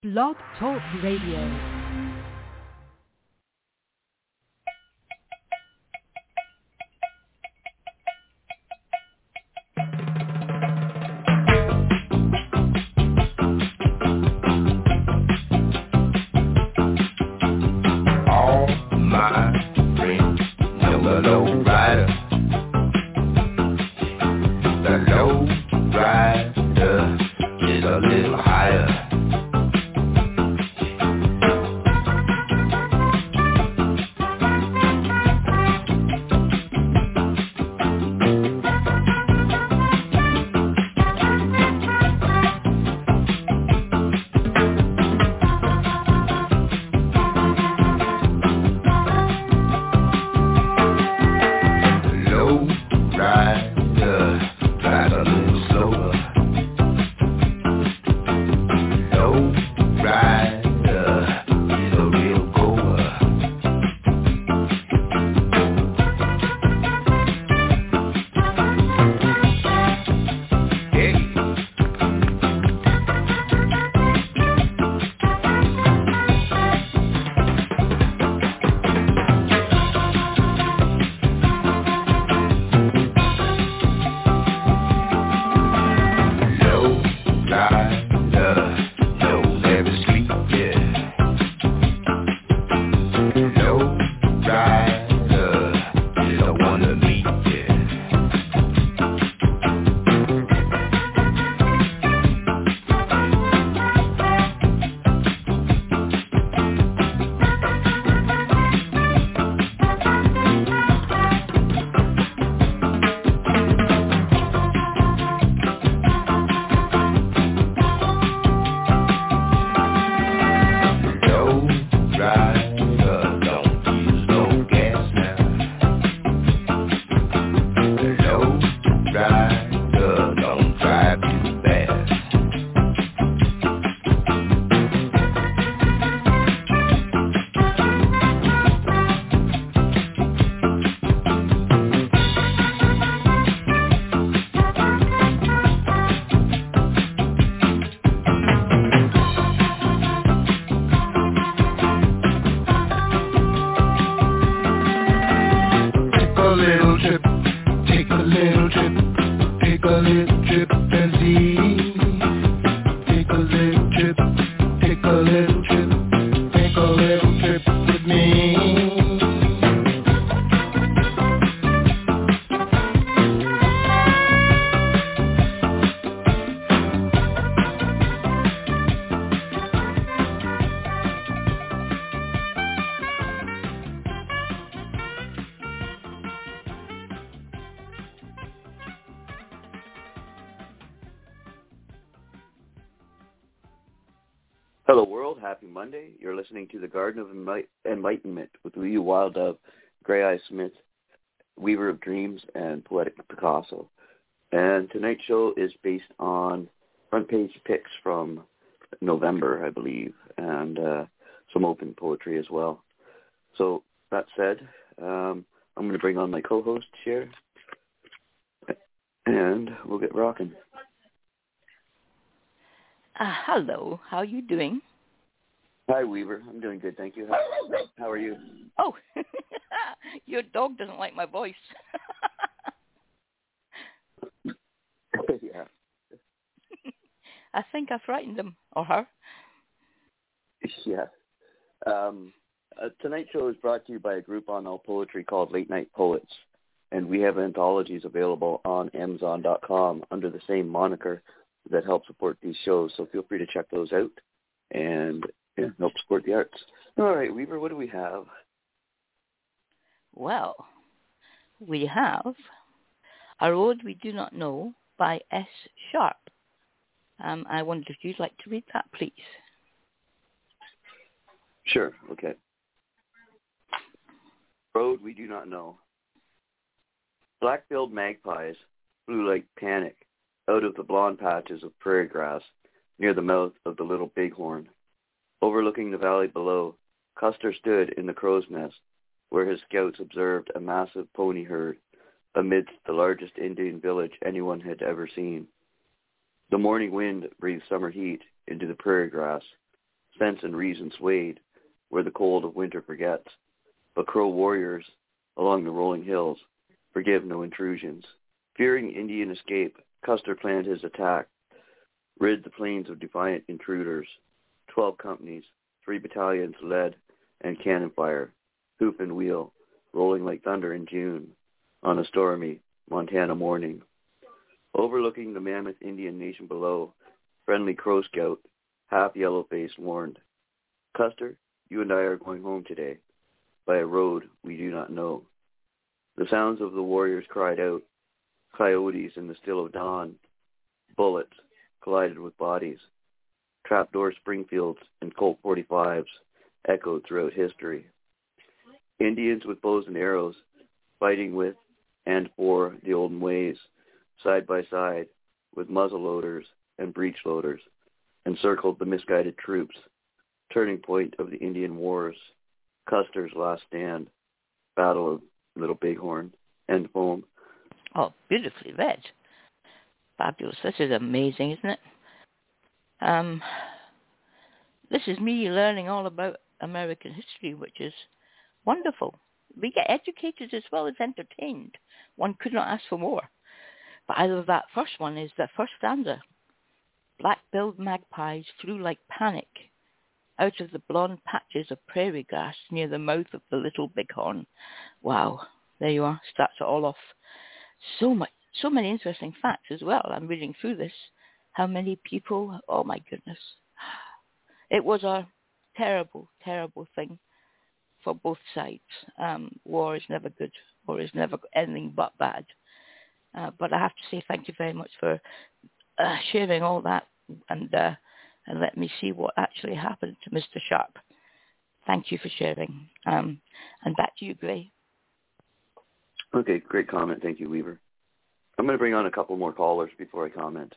Blog Talk Radio. Hello world, happy Monday. You're listening to the Garden of Enlightenment with Lee Wild Dove, Grey Eye Smith, Weaver of Dreams, and Poetic Picasso. And tonight's show is based on front page picks from November, I believe, and some open poetry as well. So that said, I'm going to bring on my co-host here, and we'll get rocking. Hello, how are you doing? Hi, Weaver. I'm doing good, thank you. How are you? Oh, your dog doesn't like my voice. Yeah. I think I frightened him, or her. Yeah. Tonight's show is brought to you by a group on all poetry called Late Night Poets, and we have anthologies available on Amazon.com under the same moniker that help support these shows, so feel free to check those out and help support the arts. All right, Weaver, what do we have? Well, we have A Road We Do Not Know by S. Sharp. I wondered if you'd like to read that, please. Sure, okay. Road We Do Not Know. Black-billed magpies flew like panic out of the blonde patches of prairie grass near the mouth of the Little Bighorn. Overlooking the valley below, Custer stood in the crow's nest, where his scouts observed a massive pony herd amidst the largest Indian village anyone had ever seen. The morning wind breathed summer heat into the prairie grass, sense and reason swayed, where the cold of winter forgets. But Crow warriors along the rolling hills forgive no intrusions. Fearing Indian escape, Custer planned his attack, rid the plains of defiant intruders. 12 companies, 3 battalions led, and cannon fire, hoof and wheel, rolling like thunder in June on a stormy Montana morning. Overlooking the mammoth Indian nation below, friendly Crow Scout, half yellow-faced, warned, "Custer, you and I are going home today, by a road we do not know." The sounds of the warriors cried out, coyotes in the still of dawn, bullets collided with bodies. Trapdoor Springfields and Colt 45s echoed throughout history. Indians with bows and arrows, fighting with and for the olden ways, side by side with muzzleloaders and breechloaders, encircled the misguided troops. Turning point of the Indian Wars, Custer's last stand, Battle of Little Bighorn, end poem. Oh, beautifully read. Fabulous. This is amazing, isn't it? This is me learning all about American history, which is wonderful. We get educated as well as entertained. One could not ask for more. But I love that first one, is the first stanza. Black-billed magpies flew like panic out of the blonde patches of prairie grass near the mouth of the Little Bighorn. Wow, there you are, starts it all off. So many interesting facts as well. I'm reading through this. How many people, oh my goodness. It was a terrible, terrible thing for both sides. War is never good. War is never anything but bad. But I have to say thank you very much for sharing all that and let me see what actually happened to Mr. Sharp. Thank you for sharing. And back to you, Gray. Okay, great comment. Thank you, Weaver. I'm going to bring on a couple more callers before I comment.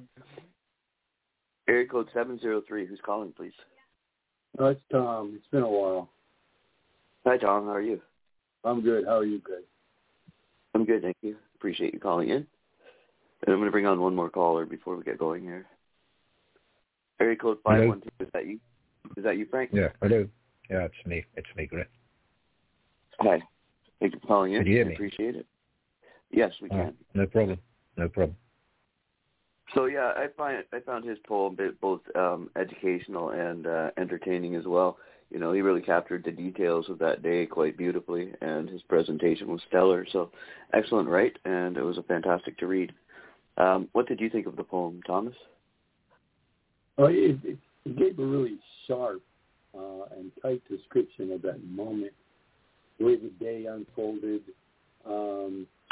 Area code 703. Who's calling, please? Oh, it's Tom. It's been a while. Hi, Tom. How are you? I'm good. How are you, Greg? I'm good, thank you. Appreciate you calling in. And I'm going to bring on one more caller before we get going here. Area code 512. Hello? Is that you? Is that you, Frank? Yeah, hello. Yeah, it's me. It's me, Greg. Hi. Thank you for calling in. Can you hear me? Appreciate it. Yes, we can. No problem. No problem. So yeah, I found his poem both educational and entertaining as well. You know, he really captured the details of that day quite beautifully, and his presentation was stellar. So excellent, right? And it was a fantastic to read. What did you think of the poem, Thomas? Well, it gave a really sharp and tight description of that moment, the way the day unfolded. How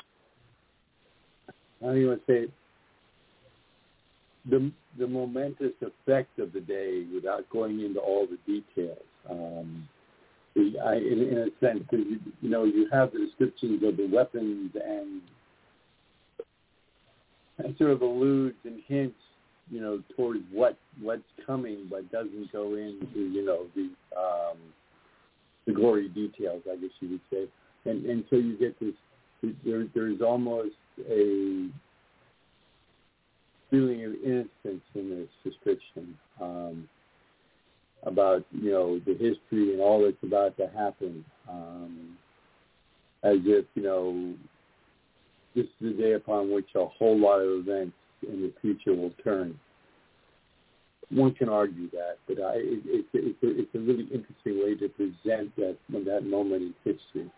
do you want to say it? The momentous effect of the day without going into all the details. In a sense, you have the descriptions of the weapons and sort of alludes and hints, towards what's coming, but doesn't go into, the gory details, I guess you would say. And so you get this, there's almost a feeling of innocence in this description about, the history and all that's about to happen, as if, this is the day upon which a whole lot of events in the future will turn. One can argue that, but it's a really interesting way to present that moment in history.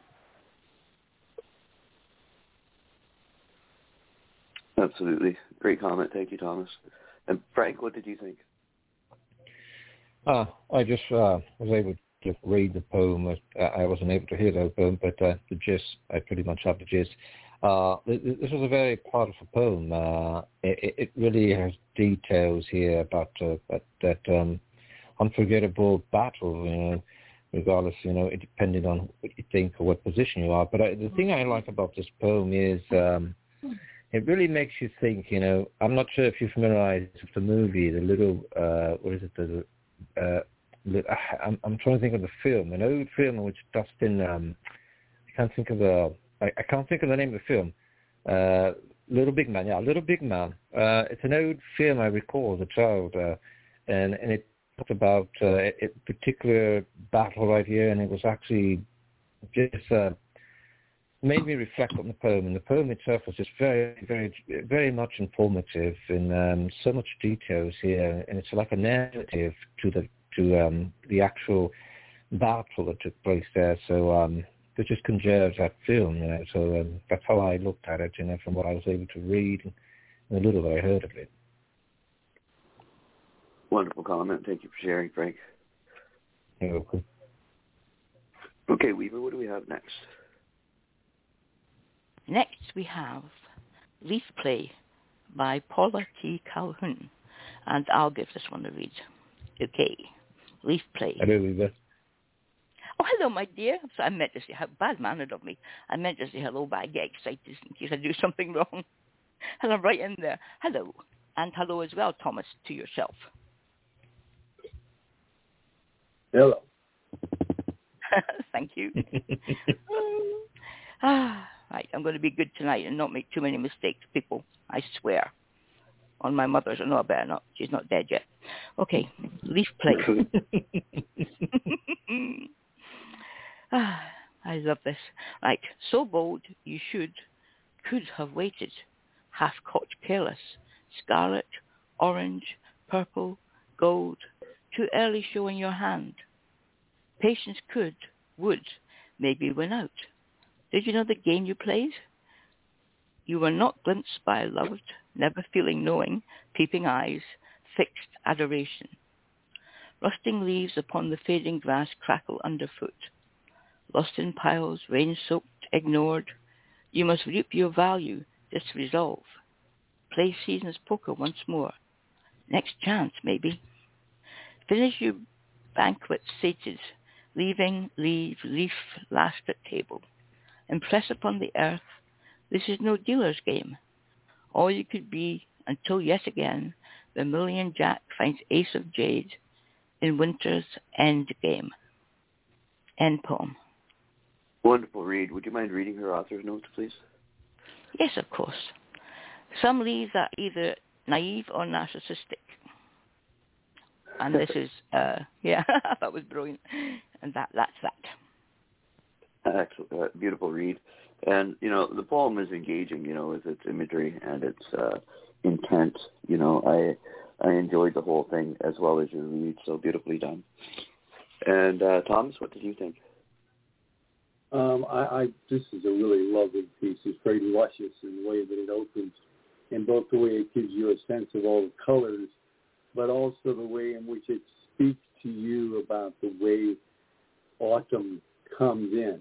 Absolutely. Great comment. Thank you, Thomas. And Frank, what did you think? I just was able to read the poem. I wasn't able to hear the poem, but the gist, I pretty much have the gist. This was a very powerful poem. It really has details here about that unforgettable battle, regardless, it depending on what you think or what position you are. But the thing I like about this poem is it really makes you think, I'm not sure if you're familiarized with the movie, the little, I'm trying to think of the film, an old film in which Dustin, I can't think of the name of the film. Little Big Man, yeah, Little Big Man. It's an old film I recall as a child, and it talked about a particular battle right here, and it was actually just made me reflect on the poem. And the poem itself was just very, very, very much informative in so much details here, and it's like a narrative to the actual battle that took place there. So it just conjures that film, you know. So that's how I looked at it, you know, from what I was able to read and the little that I heard of it. Wonderful comment. Thank you for sharing, Frank. You're welcome. Okay, Weaver, what do we have next? Next we have Leaf Play by Paula T. Calhoun, and I'll give this one a read. Okay, Leaf Play. Hello, Weaver. Oh, hello, my dear. So I meant to say, how bad-mannered of me. I meant to say hello, but I get excited in case I do something wrong. And I'm right in there. Hello. And hello as well, Thomas, to yourself. Hello. Thank you. Right, I'm going to be good tonight and not make too many mistakes, people. I swear. On my mother's. No, I better not. She's not dead yet. Okay, Leaf Play. I love this. Right, so bold you could have waited. Half-caught careless. Scarlet, orange, purple, gold. Too early showing your hand. Patience would, maybe win out. Did you know the game you played? You were not glimpsed by a loved, never feeling knowing, peeping eyes, fixed adoration. Rusting leaves upon the fading grass crackle underfoot. Lost in piles, rain-soaked, ignored. You must reap your value, just resolve. Play season's poker once more. Next chance, maybe. Finish your banquet sated, leave leaf last at table. Impress upon the earth, this is no dealer's game. All you could be until yet again, the Million Jack finds ace of jade in winter's end game. End poem. Wonderful read. Would you mind reading her author's notes, please? Yes, of course. Some leaves are either naive or narcissistic. And this is, yeah, that was brilliant. And that's that. Excellent. Beautiful read. And, you know, the poem is engaging, you know, with its imagery and its intent. You know, I enjoyed the whole thing as well as your read. So beautifully done. And Thomas, what did you think? This is a really lovely piece. It's very luscious in the way that it opens, and both the way it gives you a sense of all the colors, but also the way in which it speaks to you about the way autumn comes in.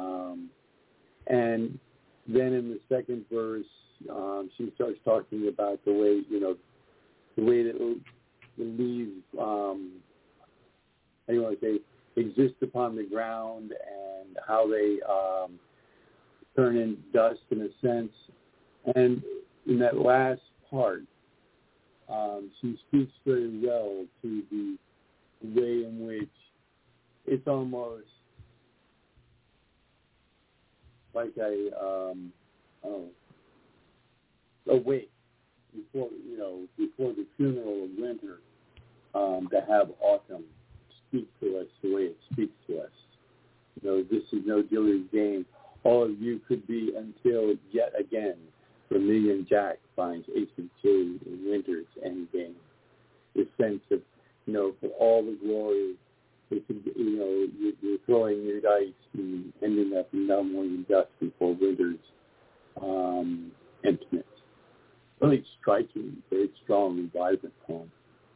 And then in the second verse, she starts talking about the way, you know, the way that the leaves, how do you want to say, exist upon the ground and how they turn into dust in a sense. And in that last part, she speaks very well to the way in which it's almost like a wake before the funeral of winter, to have autumn speak to us the way it speaks to us. You know, this is no dealer's game. All of you could be until yet again the Million Jack finds ace of jade in winter's end game. This sense of, you know, for all the glory, it could, you know, you're throwing your dice and ending up in no more than dust before winter's emptiness. Really striking, very strong and vibrant poem.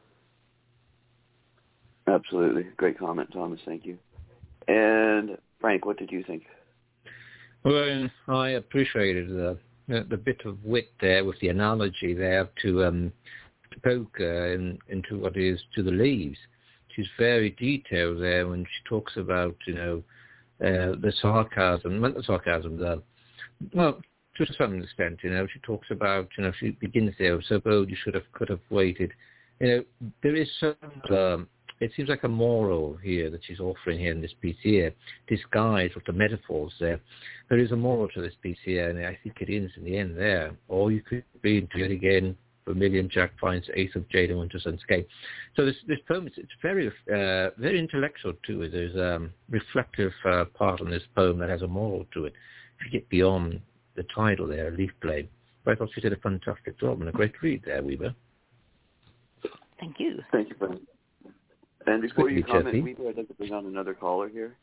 Absolutely. Great comment, Thomas. Thank you. And Frank, what did you think? Well, I appreciated the bit of wit there with the analogy there to poker into what is to the leaves. She's very detailed there when she talks about, you know, the sarcasm, not the sarcasm, well, to some extent, you know, she talks about, you know, she begins there, so bold you could have waited. You know, there is some, it seems like a moral here that she's offering here in this piece here, disguised with the metaphors there. There is a moral to this piece here, and I think it is in the end there. Or you could be until yet again Vermilion Jack finds Ace of Jade and Winter's Escape. So this poem, it's very very intellectual too. There's a reflective part in this poem that has a moral to it. If you get beyond the title there, Leaf Blade. But I thought you did a fantastic job and a great read there, Weaver. Thank you. Thank you, Brian. And before you comment, Weaver, I'd like to bring on another caller here.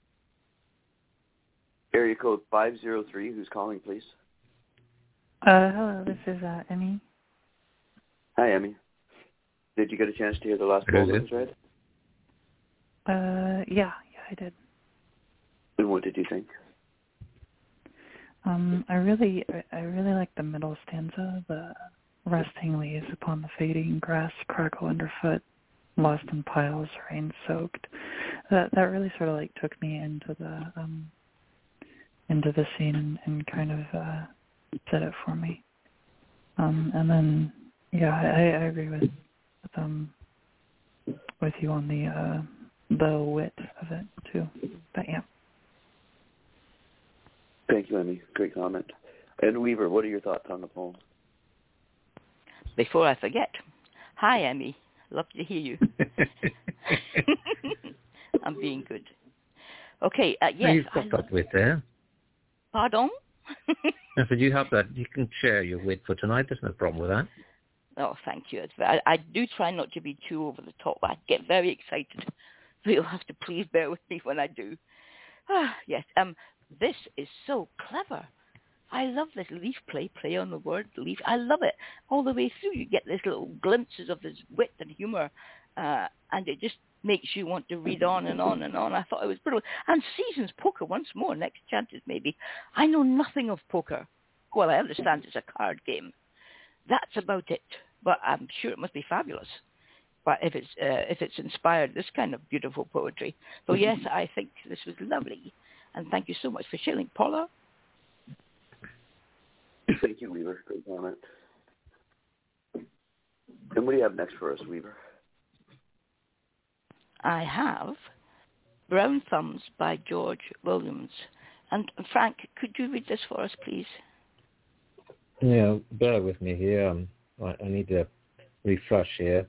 Area code 503, who's calling, please? Hello, this is Emmy. Hi, Emmy. Did you get a chance to hear the last poem that was read? Yeah, I did. And what did you think? I really like the middle stanza, the resting leaves upon the fading grass crackle underfoot, lost in piles, rain-soaked. That really sort of like took me into the scene and kind of set it for me. And then, yeah, I agree with you on the wit of it too. But yeah. Thank you, Emmy. Great comment. And Weaver, what are your thoughts on the poem? Before I forget, hi, Emmy. Love to hear you. I'm being good. Okay, yes. You've got that wit there. Pardon? I said you have that. You can share your wit for tonight. There's no problem with that. Oh, thank you. I do try not to be too over the top. I get very excited. So you'll have to please bear with me when I do. Yes. This is so clever. I love this leaf play on the word leaf. I love it. All the way through, you get these little glimpses of this wit and humor, and it just makes you want to read on and on and on. I thought it was brilliant. And Seasons Poker once more, next chances maybe. I know nothing of poker. Well, I understand it's a card game. That's about it. But I'm sure it must be fabulous. But if it's inspired this kind of beautiful poetry. So yes, I think this was lovely. And thank you so much for sharing. Paula? Thank you, Weaver. Great comment. And what do you have next for us, Weaver? I have Brown Thumbs by George Williams. And Frank, could you read this for us, please? Yeah, bear with me here. I need to refresh here.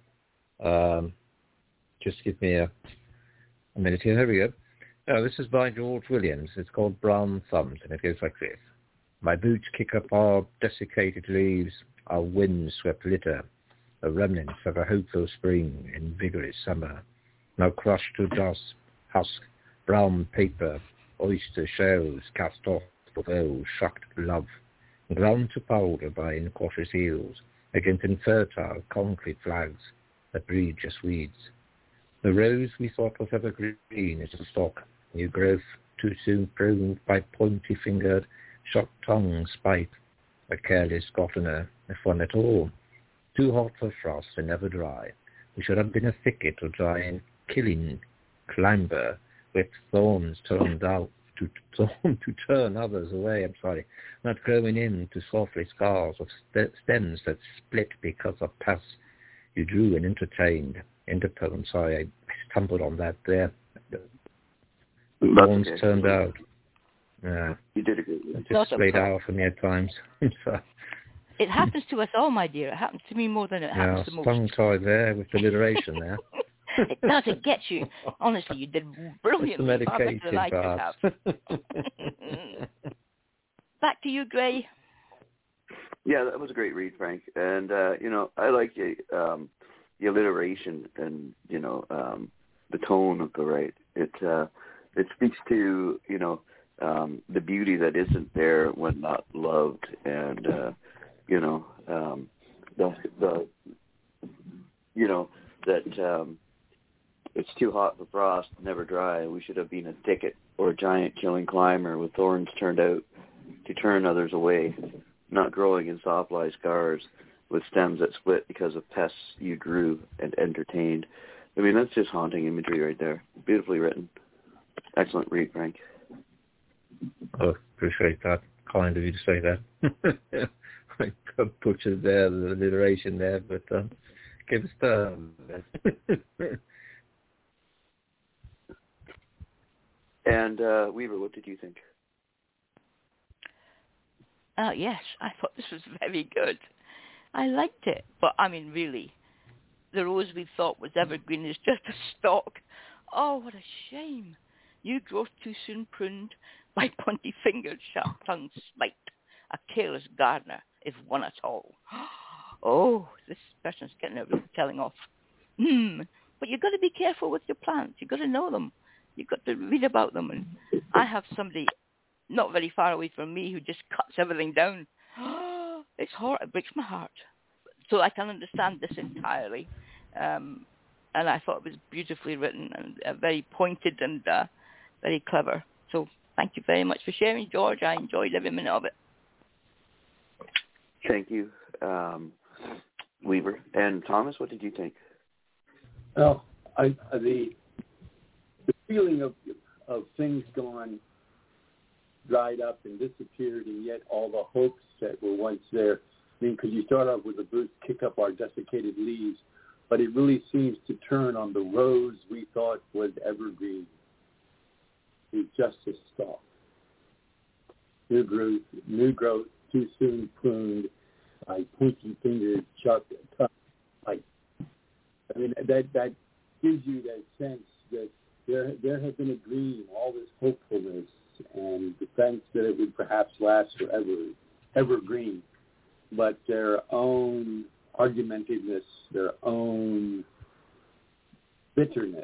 Just give me a minute here. Here we go. This is by George Williams. It's called Brown Thumbs, and it goes like this. My boots kick up our desiccated leaves, our wind-swept litter, the remnants of a hopeful spring in vigorous summer, now crushed to dust, husk, brown paper, oyster shells cast off for those shocked love, ground to powder by incautious eels against infertile concrete flags that breed just weeds. The rose we thought was evergreen is a stalk, new growth too soon pruned by pointy-fingered, shock-tongued spite, a careless gottener, if one at all. Too hot for frost and never dry. We should have been a thicket of giant killing climber with thorns turned out to turn others away, not growing into softly scars of stems that split because of paths you drew and entertained. Interpoem, sorry, I stumbled on that there. Thorns turned out. You did a good job. It just played out for me at times. So, it happens to us all, my dear. It happens to me more than it happens to most. Tongue-tied there with alliteration there. It does. It gets you. Honestly, you did brilliantly. That's the medication, I could have. Back to you, Gray. Yeah, that was a great read, Frank. And, I like the alliteration and, the tone of the right. It speaks to, the beauty that isn't there when not loved, and that it's too hot for frost, never dry. We should have been a thicket or a giant killing climber with thorns turned out to turn others away, not growing in soft-lie scars with stems that split because of pests you drew and entertained. I mean, that's just haunting imagery right there. Beautifully written. Excellent read, Frank. Oh, appreciate that. Kind of you to say that. I butchered there, the alliteration there, but give us the... And Weaver, what did you think? Yes, I thought this was very good. I liked it, but I mean, really, the rose we thought was evergreen is just a stalk. Oh, what a shame. New growth too soon pruned, by pointy-fingered, sharp-tongued spite. A careless gardener, if one at all. Oh, this person's getting a real telling off. But you've got to be careful with your plants. You've got to know them. You've got to read about them. And I have somebody not very far away from me who just cuts everything down. It's horrible. It breaks my heart. So I can understand this entirely. And I thought it was beautifully written and very pointed and very clever. So thank you very much for sharing, George. I enjoyed every minute of it. Thank you, Weaver. And Thomas, what did you think? Well, the feeling of things gone, dried up and disappeared, and yet all the hopes that were once there. I mean, because you start off with the birds kick up our desiccated leaves, but it really seems to turn on the rose we thought was evergreen. It's just a stalk. New growth, too soon pruned, by pointy fingered, sharp tongue. I mean, that gives you that sense that there had been a dream, all this hopefulness, and defense that it would perhaps last forever, evergreen. But their own argumentativeness, their own bitterness,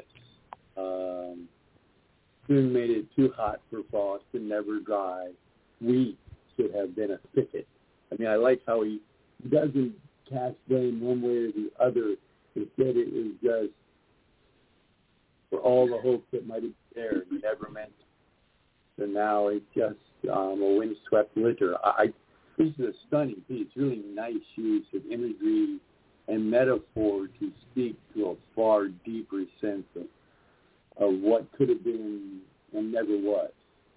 soon made it too hot for frost and never dry. We should have been a thicket. I mean, I like how he doesn't cast blame one way or the other. Instead, it was just for all the hope that might have been there, and never meant. So now it's just a windswept litter. This is a stunning piece. Really nice use of imagery and metaphor to speak to a far deeper sense of what could have been and never was.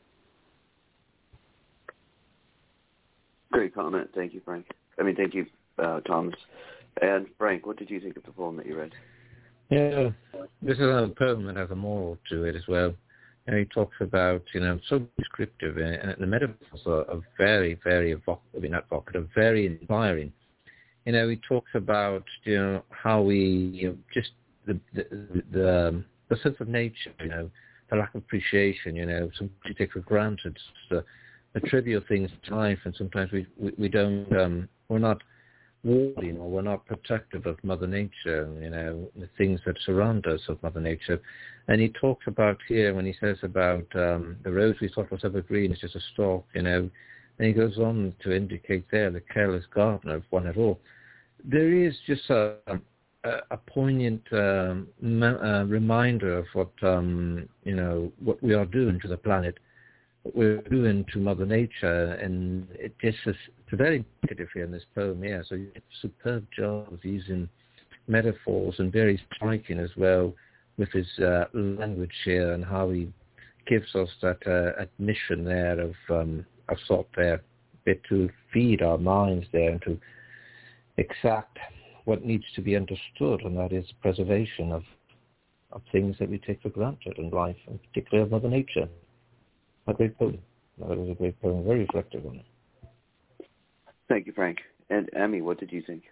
Great comment. Thank you, Frank. Thank you, Thomas. And Frank, what did you think of the poem that you read? Yeah, this is a poem that has a moral to it as well. And he talks about, so descriptive, and the metaphors are very, very evocative, very inspiring. He talks about, how we, just the sense of nature, the lack of appreciation, sometimes you take for granted the trivial things in life, and sometimes we don't, we're not warning or we're not protective of Mother Nature, the things that surround us of Mother Nature. And he talks about here, when he says about the rose we thought was evergreen is just a stalk, and he goes on to indicate there the careless gardener, if one at all. There is just a poignant reminder of what, what we are doing to the planet, what we're doing to Mother Nature, and it just is very indicative here in this poem here. So you did a superb job of using metaphors, and very striking as well with his language here, and how he gives us that admission there of sort there, a bit to feed our minds there and to exact what needs to be understood, and that is preservation of things that we take for granted in life, and particularly of Mother Nature. A great poem. That was a great poem, very reflective on it. Thank you, Frank. And Emmy, what did you think?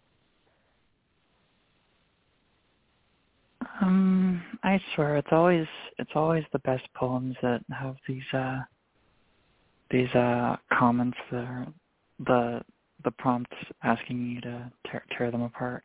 I swear it's always the best poems that have these comments that are the prompts asking you to tear them apart.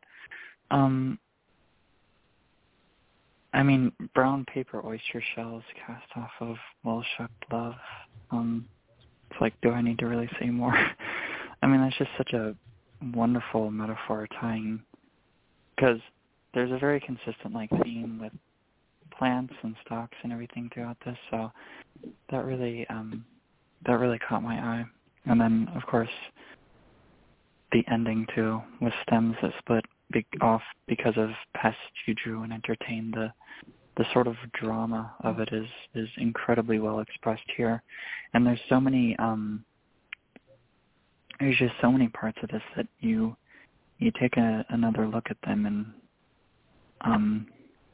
Brown paper oyster shells cast off of well-shucked love. It's like, do I need to really say more? That's just such a wonderful metaphor tying, because there's a very consistent theme with plants and stalks and everything throughout this. So that really caught my eye. And then, of course, the ending too, with stems that split off because of pest juju and entertain. The sort of drama of it is incredibly well expressed here. And there's so many there's just so many parts of this that you take another look at them, and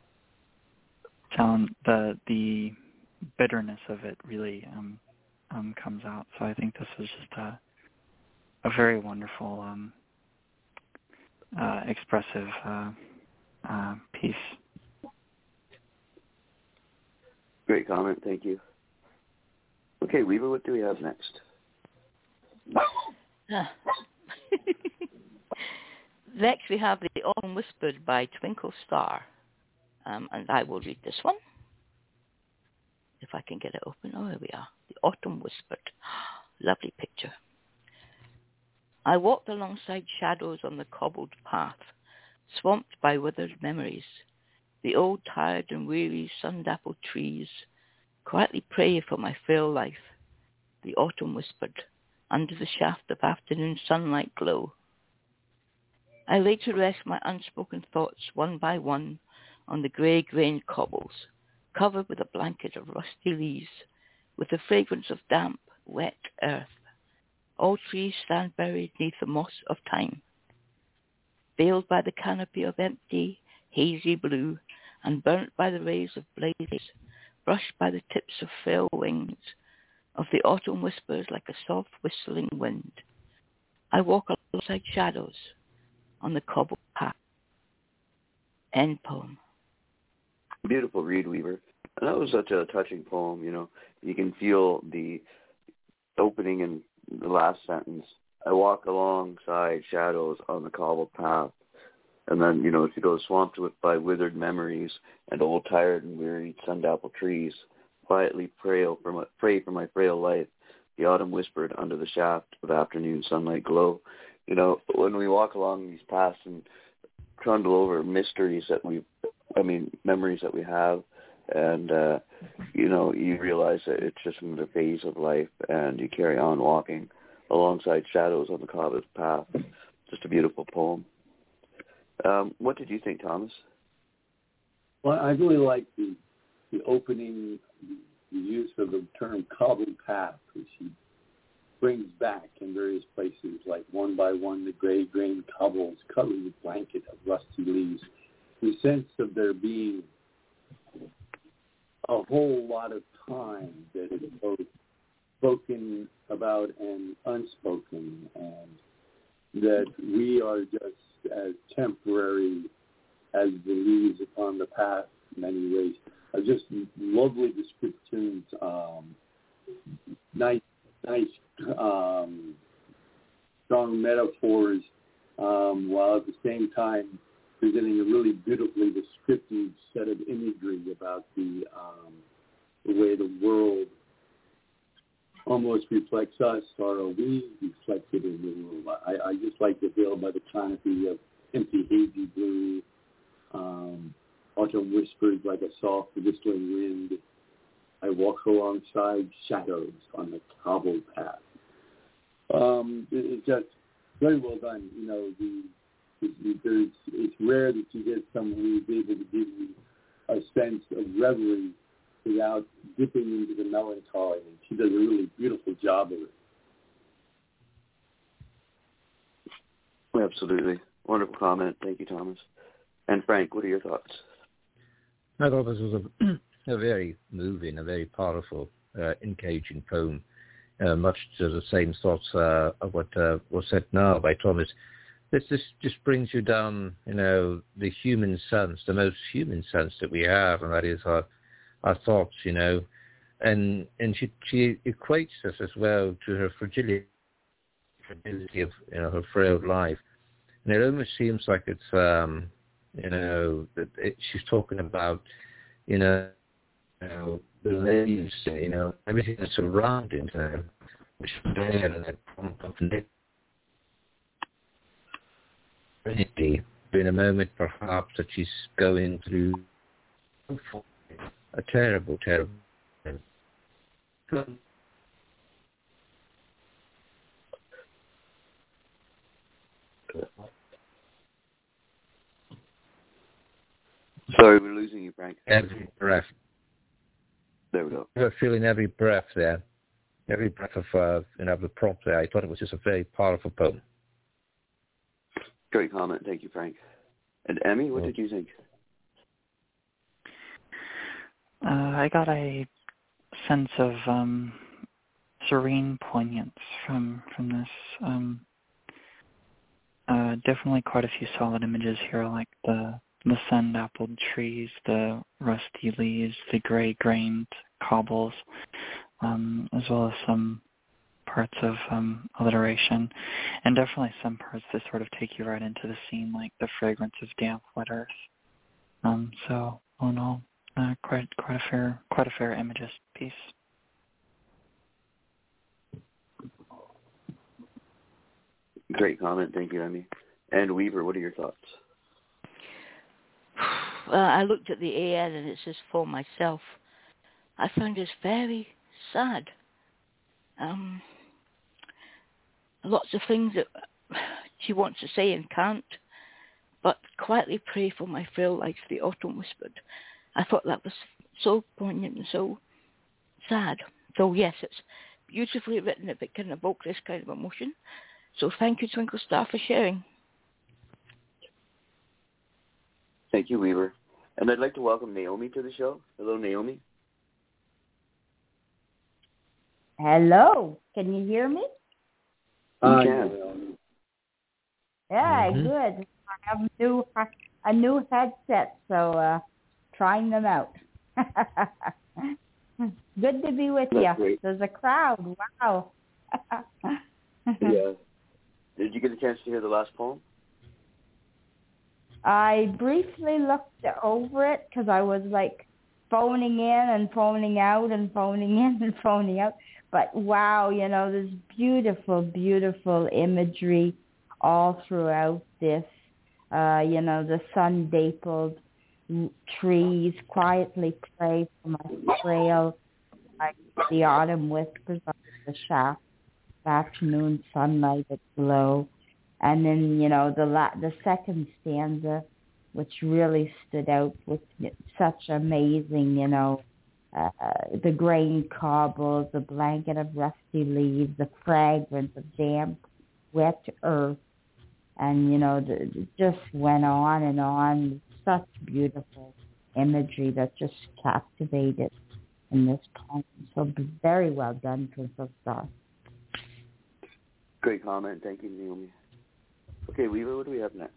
the bitterness of it really comes out. So I think this is just a very wonderful expressive piece. Great comment. Thank you. Okay, Weaver, what do we have next? Next we have The Autumn Whispered by Twinkle Star. And I will read this one. If I can get it open. Oh, here we are. The Autumn Whispered. Lovely picture. I walked alongside shadows on the cobbled path, swamped by withered memories. The old, tired and weary sun-dappled trees quietly pray for my frail life. The autumn whispered, under the shaft of afternoon sunlight glow. I lay to rest my unspoken thoughts one by one on the grey-grained cobbles, covered with a blanket of rusty leaves, with the fragrance of damp, wet earth. All trees stand buried neath the moss of time, veiled by the canopy of empty, hazy blue, and burnt by the rays of blazes, brushed by the tips of frail wings of the autumn whispers like a soft whistling wind. I walk alongside shadows on the cobbled path. End poem. Beautiful read, Weaver. And that was such a touching poem, you know. You can feel the opening in the last sentence. I walk alongside shadows on the cobbled path. And then, you know, if you go swamped by withered memories and old, tired and wearied sun-dappled trees, quietly pray for my frail life. The autumn whispered under the shaft of afternoon sunlight glow. You know, when we walk along these paths and trundle over memories that we have, and, you know, you realize that it's just another phase of life, and you carry on walking alongside shadows on the cobbled path. Just a beautiful poem. What did you think, Thomas? Well, I really like the opening, the use of the term cobbled path, which he brings back in various places, like one by one the gray-grained cobbles covered with blanket of rusty leaves. The sense of there being a whole lot of time that is both spoken about and unspoken, and that we are just as temporary as the leaves upon the path in many ways. Just lovely descriptions, nice, strong metaphors, while at the same time presenting a really beautifully descriptive set of imagery about the way the world almost reflects us, or are we reflected in the world? I just like to feel by the canopy of empty, hazy blue, autumn whispers like a soft, whistling wind. I walk alongside shadows on the cobbled path. It's just very well done. You know, it's rare that you get someone who's able to give you a sense of reverie without dipping into the melancholy. And she does a really beautiful job of it. Absolutely. Wonderful comment. Thank you, Thomas. And Frank, what are your thoughts? I thought this was a very moving, a very powerful, engaging poem, much to the same thoughts of what was said now by Thomas. This just brings you down, you know, the human sense, the most human sense that we have, and that is our thoughts, you know. And she equates this as well to her fragility of, you know, her frail life. And it almost seems like it's, you know, she's talking about, you know, the leaves, you know, everything that's surrounding her, which is there and that in a moment perhaps that she's going through a terrible Sorry, we're losing you, Frank. Every breath. There we go. You're feeling every breath there. Every breath of, you know, the prompt there. I thought it was just a very powerful poem. Great comment. Thank you, Frank. And Emmy, what did you think? I got a sense of serene poignance from this. definitely quite a few solid images here, like the sun-dappled trees, the rusty leaves, the gray-grained cobbles, as well as some parts of alliteration, and definitely some parts that sort of take you right into the scene, like the fragrance of damp wet earth. So all in all, quite a fair imagist piece. Great comment, thank you, Emmy. And Weaver, what are your thoughts? I looked at the AN and it says for myself. I found this very sad. Lots of things that she wants to say and can't, but quietly pray for my frail life, the autumn whispered. I thought that was so poignant and so sad. So yes, it's beautifully written if it can evoke this kind of emotion. So thank you, Twinkle Star, for sharing. Thank you, Weaver. And I'd like to welcome Naomi to the show. Hello, Naomi. Hello. Can you hear me? You can. Yeah, good. I have a new headset, so trying them out. Good to be with you. Great. There's a crowd. Wow. Yeah. Did you get a chance to hear the last poem? I briefly looked over it because I was like phoning in and phoning out and phoning in and phoning out. But wow, there's beautiful, beautiful imagery all throughout this. The sun-dappled trees quietly pray for my frail, like the autumn whispers of the shaft, afternoon sunlight at glow. And then, the second stanza, which really stood out with such amazing, the grain cobbles, the blanket of rusty leaves, the fragrance of damp, wet earth. And, it just went on and on. Such beautiful imagery that just captivated in this poem. So very well done, Princess Star. Great comment. Thank you, Naomi. Okay, Weaver, what do we have next?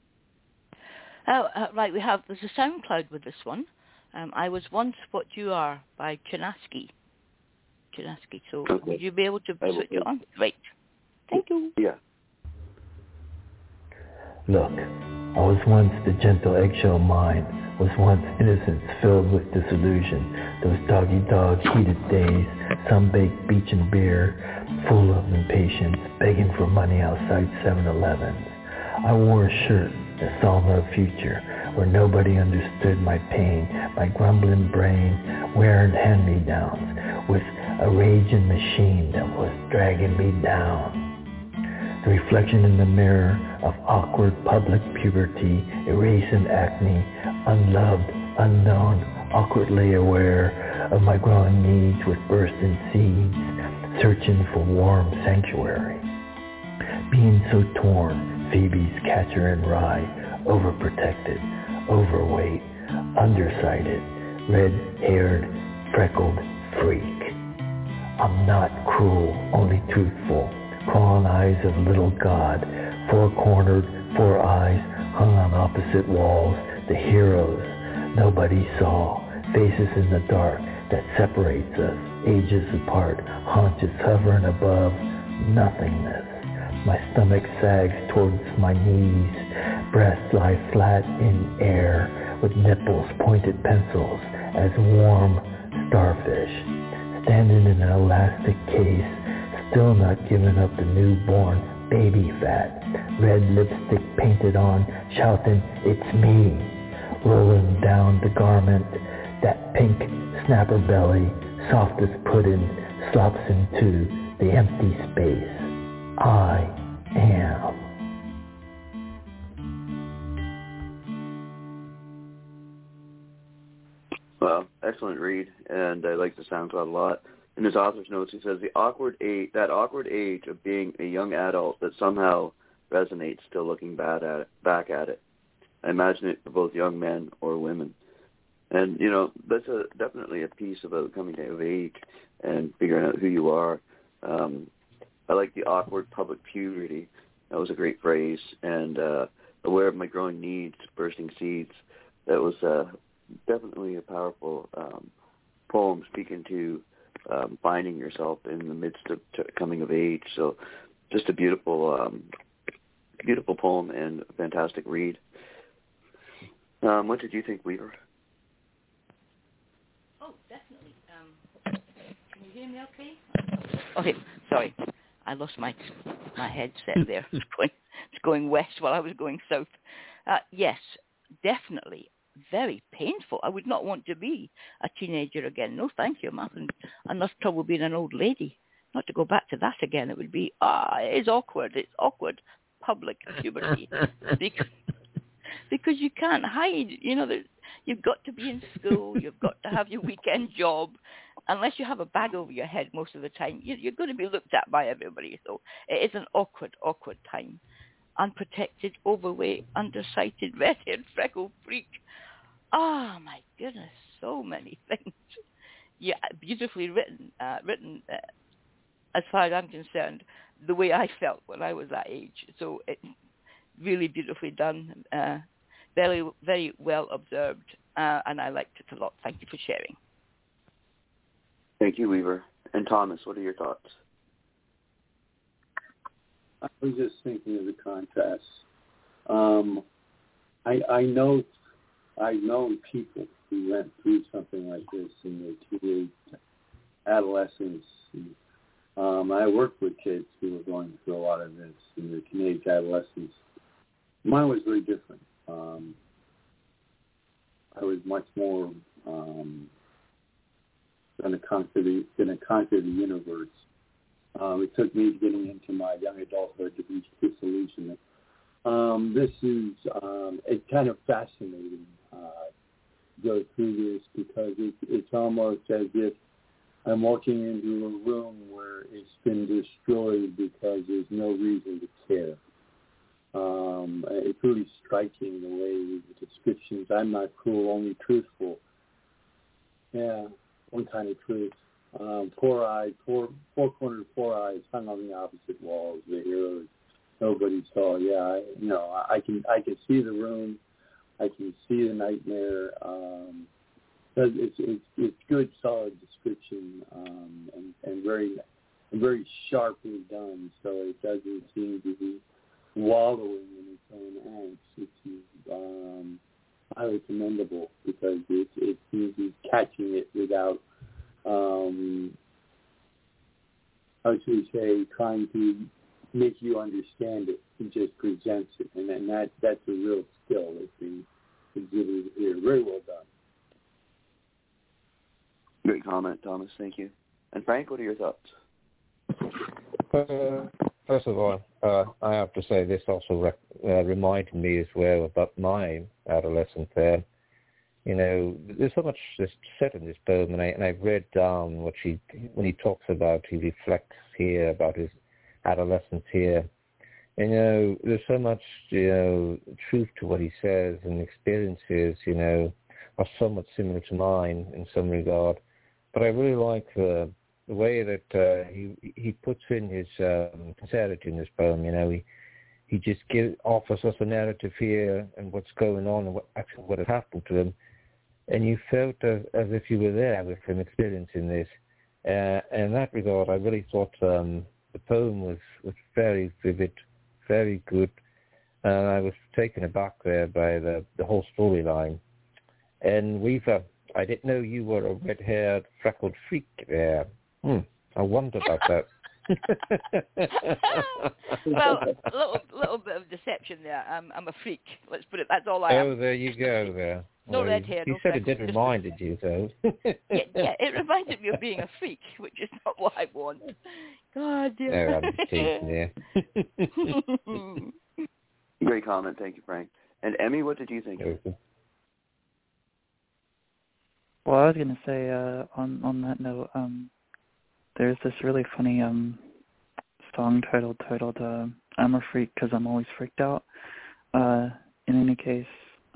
Right, there's a SoundCloud with this one. I Was Once What You Are by Chinaski. So okay. Would you be able to switch it on? Right. Thank you. Yeah. Look, I was once the gentle eggshell mind, was once innocence filled with disillusion, those dog-eat-dog heated days, sun-baked beach and beer, full of impatience, begging for money outside 7-Elevens. I wore a shirt that saw no future, where nobody understood my pain, my grumbling brain wearing hand-me-downs, with a raging machine that was dragging me down. The reflection in the mirror of awkward public puberty, erasing acne, unloved, unknown, awkwardly aware of my growing needs with bursting seeds, searching for warm sanctuary. Being so torn, Phoebe's catcher in rye, overprotected, overweight, undersighted, red-haired, freckled freak. I'm not cruel, only truthful. Crawling eyes of little God, four-cornered, four eyes hung on opposite walls, the heroes nobody saw, faces in the dark that separates us, ages apart, haunches hovering above nothingness. My stomach sags towards my knees, breasts lie flat in air, with nipples pointed pencils as warm starfish, standing in an elastic case, still not giving up the newborn baby fat, red lipstick painted on, shouting, "It's me," rolling down the garment, that pink snapper belly, soft as pudding, slops into the empty space. I am. Well, excellent read, and I like the SoundCloud a lot. In his author's notes, he says, that awkward age of being a young adult that somehow resonates still looking back at it. I imagine it for both young men or women. And, that's definitely a piece about coming of age and figuring out who you are. I like the awkward public puberty. That was a great phrase. And aware of my growing needs, bursting seeds. That was definitely a powerful poem speaking to finding yourself in the midst of coming of age. So just a beautiful poem and a fantastic read. What did you think, Weaver? Oh, definitely. Can you hear me okay? Okay, sorry. I lost my headset there. It's going west while I was going south. Yes, definitely. Very painful. I would not want to be a teenager again. No, thank you. I'm having enough trouble being an old lady. Not to go back to that again. It would be, it is awkward. It's awkward public puberty. Because you can't hide. You know, you've got to be in school. You've got to have your weekend job. Unless you have a bag over your head most of the time, you're going to be looked at by everybody. So it is an awkward time. Unprotected, overweight, undersighted, red-haired, freckled freak. Oh, my goodness, so many things. Yeah, beautifully written, as far as I'm concerned, the way I felt when I was that age. So it's really beautifully done, very, very well observed, and I liked it a lot. Thank you for sharing. Thank you, Weaver. And Thomas, what are your thoughts? I was just thinking of the contrast. I've known people who went through something like this in their teenage adolescence. I worked with kids who were going through a lot of this in their teenage adolescence. Mine was very different. I was much more going to conquer the universe. It took me getting into my young adulthood to reach disillusionment. This is it's kind of fascinating to go through this because it's almost as if I'm walking into a room where it's been destroyed because there's no reason to care. It's really striking the way the descriptions. I'm not cruel, only truthful. Yeah, one kind of truth. Four-cornered four eyes hung on the opposite walls. The heroes nobody saw. Yeah, I can see the room. I can see the nightmare. It's good, solid description, and very sharply done. So it doesn't seem to be wallowing in its own angst. It's highly commendable because it seems to be catching it without, how should we say, trying to make you understand it. It just presents it, and then that's a real skill that's being exhibited here. Very well done. Great comment, Thomas. Thank you. And Frank, what are your thoughts? First of all, I have to say this also reminded me as well about my adolescence there. There's so much that's said in this poem, and I've read down when he talks about, he reflects here about his adolescence here. And, there's so much, truth to what he says, and experiences, are somewhat similar to mine in some regard. But I really like the way that he puts in his sincerity in this poem. He just offers us a narrative here and what's going on and what has happened to him, and you felt as if you were there with him experiencing this. In that regard, I really thought the poem was very vivid, very good, and I was taken aback there by the whole storyline. And Weaver, I didn't know you were a red-haired, freckled freak there. I wonder about that. Well, a little bit of deception there. I'm a freak. Let's put it. That's all I am. Oh, there you go. There. No red hair. You said it did reminded you, though. yeah, it reminded me of being a freak, which is not what I want. God, dear. No, I'm just teasing you. Great comment. Thank you, Frank. And Emmy, what did you think? Okay. Well, I was going to say, on that note, there's this really funny song titled I'm a Freak Because I'm Always Freaked Out. In any case,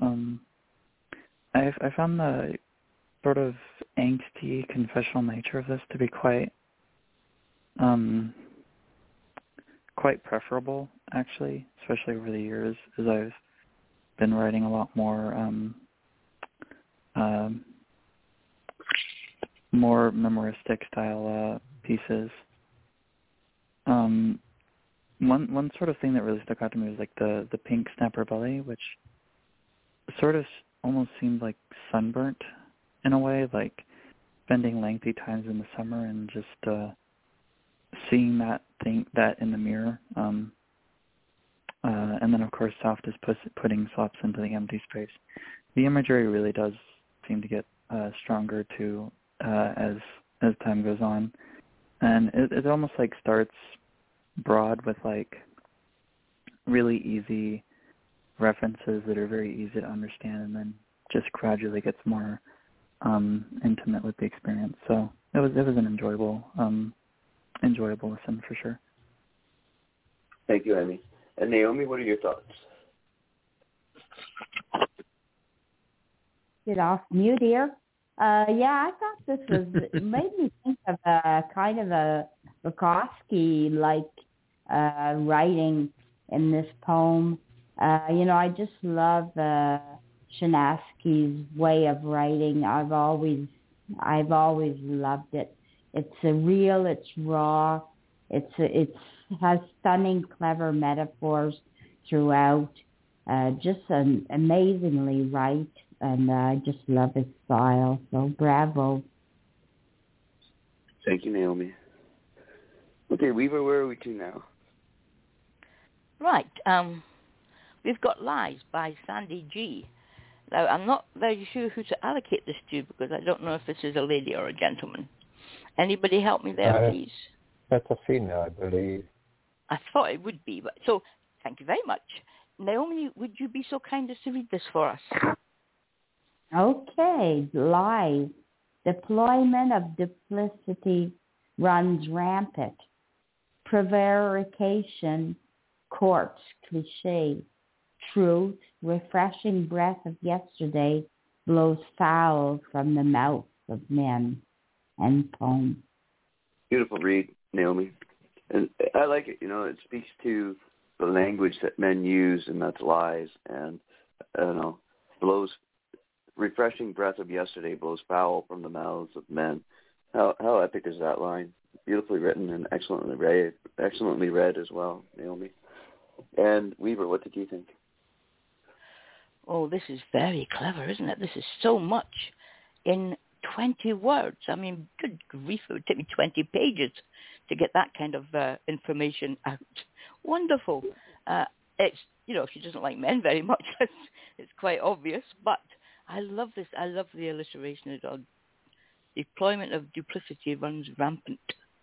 I found the sort of angsty, confessional nature of this to be quite quite preferable, actually, especially over the years, as I've been writing a lot more more memoristic style pieces. One sort of thing that really stuck out to me was like the pink snapper belly, which sort of almost seemed like sunburnt in a way, like spending lengthy times in the summer and just seeing that in the mirror. And then, of course, soft as pudding swaps into the empty space. The imagery really does seem to get stronger too as time goes on, and it almost like starts broad with like really easy references that are very easy to understand, and then just gradually gets more intimate with the experience. So it was an enjoyable listen for sure. Thank you, Amy. And Naomi, what are your thoughts? Get off mute here. I thought this was made me think of a kind of a Bukowski-like writing in this poem. I just love Chinaski's way of writing. I've always loved it. It's real. It's raw. It has stunning, clever metaphors throughout. Just amazingly right. And I just love his style. So bravo. Thank you, Naomi. Okay, Weaver, where are we to now? Right. We've got Lies by Sandy G. Now, I'm not very sure who to allocate this to because I don't know if this is a lady or a gentleman. Anybody help me there, please? That's a female, I believe. I thought it would be, but so thank you very much. Naomi, would you be so kind as to read this for us? Okay, Lies. Deployment of duplicity runs rampant. Prevarication courts cliché. Truth, refreshing breath of yesterday, blows foul from the mouth of men. End poem. Beautiful read, Naomi. And I like it. It speaks to the language that men use, and that's lies. And, blows refreshing breath of yesterday blows foul from the mouths of men. How epic is that line? Beautifully written and excellently read as well, Naomi. And Weaver, what did you think? Oh, this is very clever, isn't it? This is so much in 20 words. I mean, good grief, it would take me 20 pages to get that kind of information out. Wonderful. It's, she doesn't like men very much. It's quite obvious, but I love this. I love the illustration of dog. Deployment of duplicity runs rampant.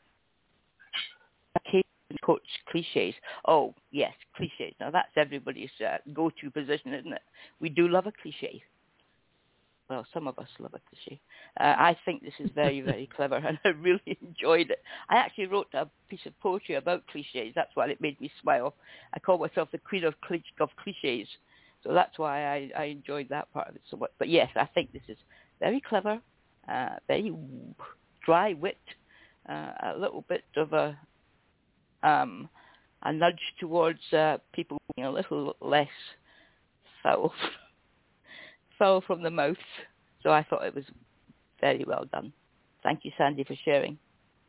Quotes cliches. Oh, yes, cliches. Now, that's everybody's go-to position, isn't it? We do love a cliche. Well, some of us love a cliche. I think this is very, very clever, and I really enjoyed it. I actually wrote a piece of poetry about cliches. That's why it made me smile. I call myself the queen of cliches. So that's why I enjoyed that part of it so much. But yes, I think this is very clever, very dry wit, a little bit of a nudge towards people being a little less foul from the mouth. So I thought it was very well done. Thank you, Sandy, for sharing.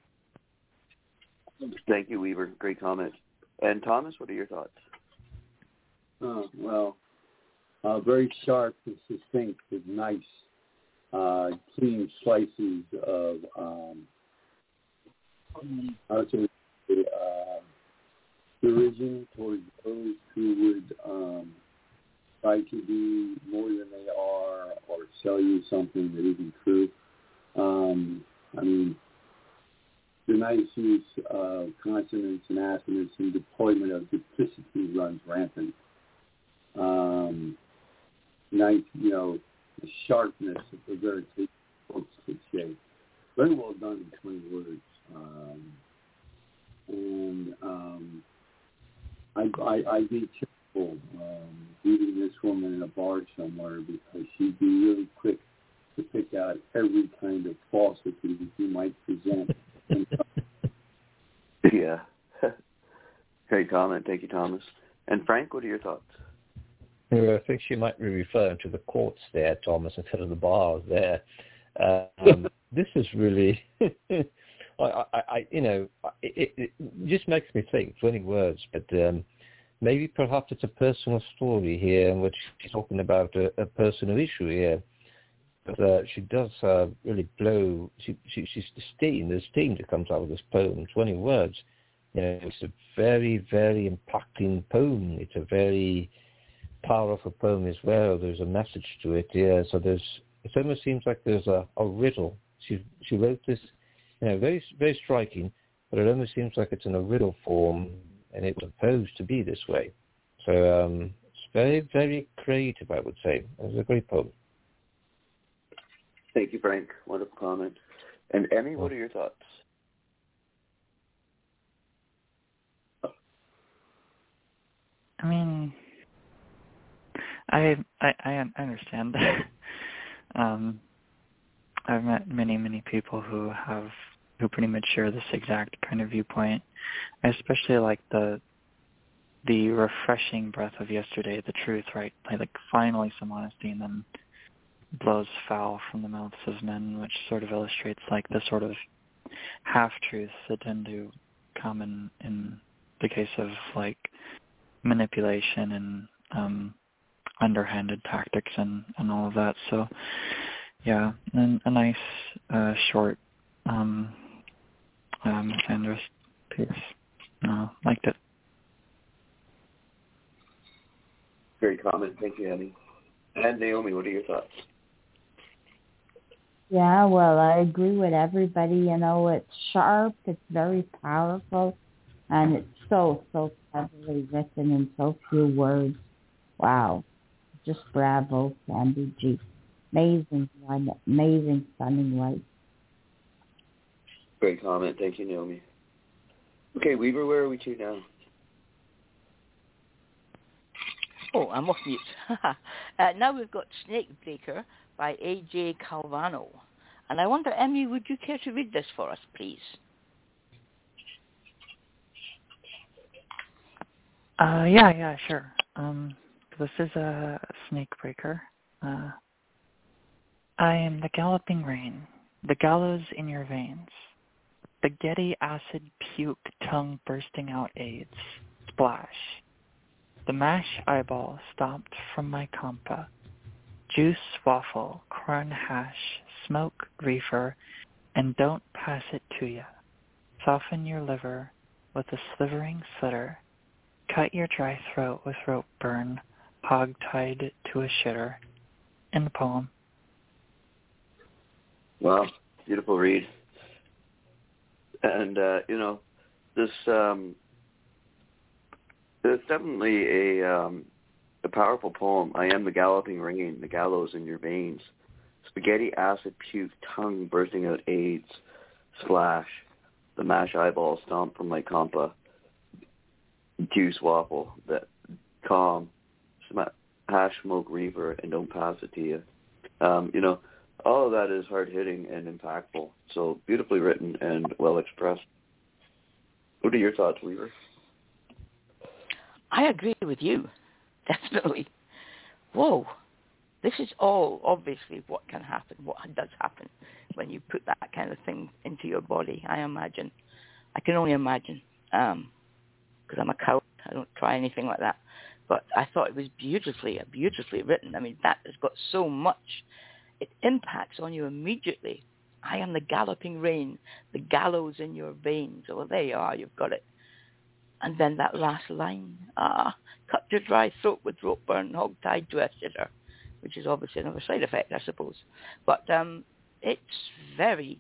Thank you, Weaver. Great comment. And Thomas, what are your thoughts? Very sharp and succinct with nice, clean slices of derision towards those who would try to be more than they are or sell you something that isn't true. The nice use of consonants and assonants and deployment of duplicity runs rampant. Nice, the sharpness of the very cliche. Very well done in 20 words. I'd be careful reading this woman in a bar somewhere because she'd be really quick to pick out every kind of falsity that you might present. Yeah. Great comment. Thank you, Thomas. And Frank, what are your thoughts? I think she might be referring to the courts there, Thomas, instead of the bars there. This is really, it just makes me think, funny words, but maybe perhaps it's a personal story here in which she's talking about a personal issue here. But she does really blow, she's the steam that comes out of this poem, 20 words. It's a very, very impacting poem. It's a very powerful poem as well. There's a message to it, yeah. So it almost seems like there's a riddle. She wrote this, very, very striking, but it almost seems like it's in a riddle form, and it was supposed to be this way. So it's very, very creative, I would say. It was a great poem. Thank you, Frank. Wonderful comment. And Emmy, what are your thoughts? I mean, I understand. I've met many people who pretty much share this exact kind of viewpoint. I especially like the refreshing breath of yesterday, the truth, right? Like finally some honesty, and then blows foul from the mouths of men, which sort of illustrates like the sort of half-truths that tend to come in the case of like manipulation and underhanded tactics and all of that. So yeah, and a nice short Sandra's piece. Liked it. Great comment. Thank you, Emmy. And Naomi, what are your thoughts? Yeah, well, I agree with everybody. It's sharp, it's very powerful, and it's so cleverly written in so few words. Wow. Just bravo, Sandy G. Amazing one, amazing, stunning life. Great comment. Thank you, Naomi. Okay, Weaver, where are we to now? Oh, I'm off mute. Now we've got Snakebreaker by A.J. Calvano. And I wonder, Emmy, would you care to read this for us, please? Yeah, sure. This is a Snakebreaker. I am the galloping rain, the gallows in your veins, the Getty acid puke tongue bursting out AIDS, splash, the mash eyeball stomped from my compa, juice waffle, corn hash, smoke reefer, and don't pass it to ya. Soften your liver with a slivering slitter, cut your dry throat with rope burn, hog-tied to a shitter. In the poem. Wow, beautiful read. And, this it's definitely a powerful poem. I am the galloping rain, the gallows in your veins, spaghetti acid puke tongue bursting out AIDS, slash, the mash eyeball stomp from my compa, juice waffle, that calm, hash smoke reefer, and don't pass it to you. All of that is hard-hitting and impactful. So beautifully written and well expressed. What are your thoughts, Weaver? I agree with you, definitely. Whoa, this is all obviously what can happen, what does happen when you put that kind of thing into your body, I imagine. I can only imagine, because I'm a coward. I don't try anything like that. But I thought it was beautifully written. I mean, that has got so much. It impacts on you immediately. I am the galloping rain, the gallows in your veins. Oh, well, there you are, you've got it. And then that last line, cut your dry throat with rope burn, hog tied to a sitter, which is obviously another side effect, I suppose. But it's very,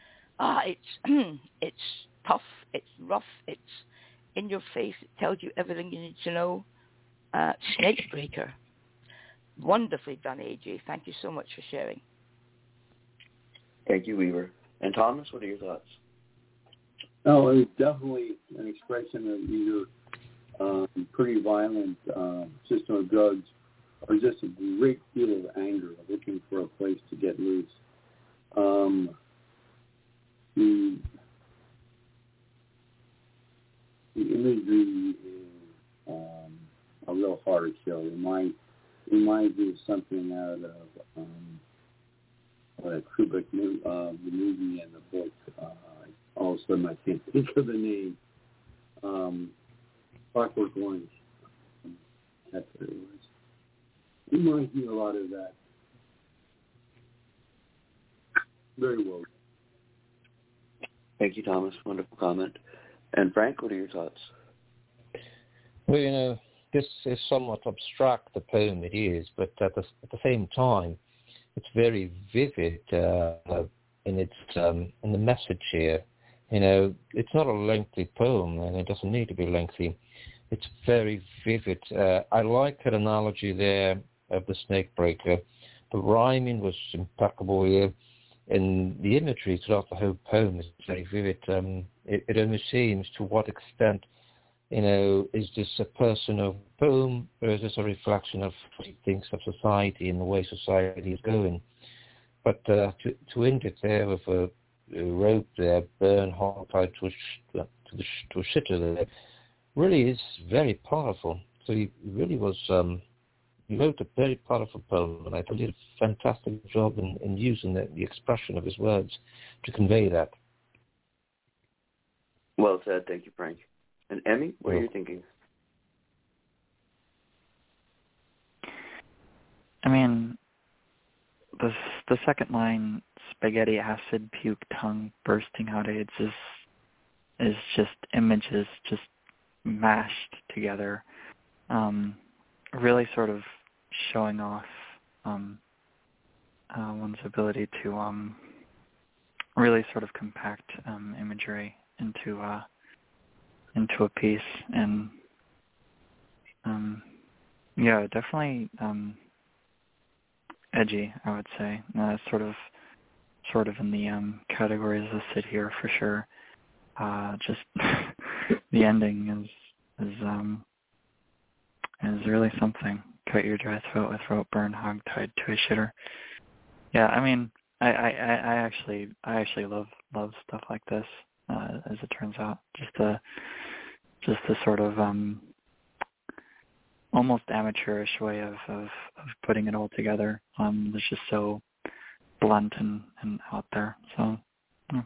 it's tough, it's rough, it's in your face. It tells you everything you need to know. Snakebreaker. Wonderfully done, AJ. Thank you so much for sharing. Thank you, Weaver. And Thomas, what are your thoughts? No, it's definitely an expression of either pretty violent system of drugs or just a great deal of anger, looking for a place to get loose. The imagery is reminds me of something out of Kubrick, the movie and the book. All of a sudden, I can't think of the name. Clockwork Orange. That's what it was. It reminds me a lot of that. Very well. Thank you, Thomas. Wonderful comment. And Frank, what are your thoughts? Well, this is somewhat abstract, the poem it is, but at the same time, it's very vivid in the message here. It's not a lengthy poem, and it doesn't need to be lengthy. It's very vivid. I like her analogy there of the snake breaker. The rhyming was impeccable here, and the imagery throughout the whole poem is very vivid. It only seems to what extent, is this a personal poem, or is this a reflection of what he thinks of society and the way society is going? But to end it there with a rope there, burn hard tied to a shitter there, really is very powerful. So he really was, he wrote a very powerful poem, and I thought he did a fantastic job in using the expression of his words to convey that. Well said. Thank you, Frank. And Emmy, what are you thinking? I mean, the second line, spaghetti, acid, puke, tongue, bursting out AIDS, is just images just mashed together, really sort of showing off one's ability to really sort of compact imagery into a piece, and definitely edgy, I would say. Sort of in the categories listed here for sure. Just the ending is really something. Cut your dry throat with rope burn hog tied to a shitter. Yeah, I mean, I actually love stuff like this. As it turns out, just the sort of almost amateurish way of putting it all together. It's just so blunt and out there. So, yeah.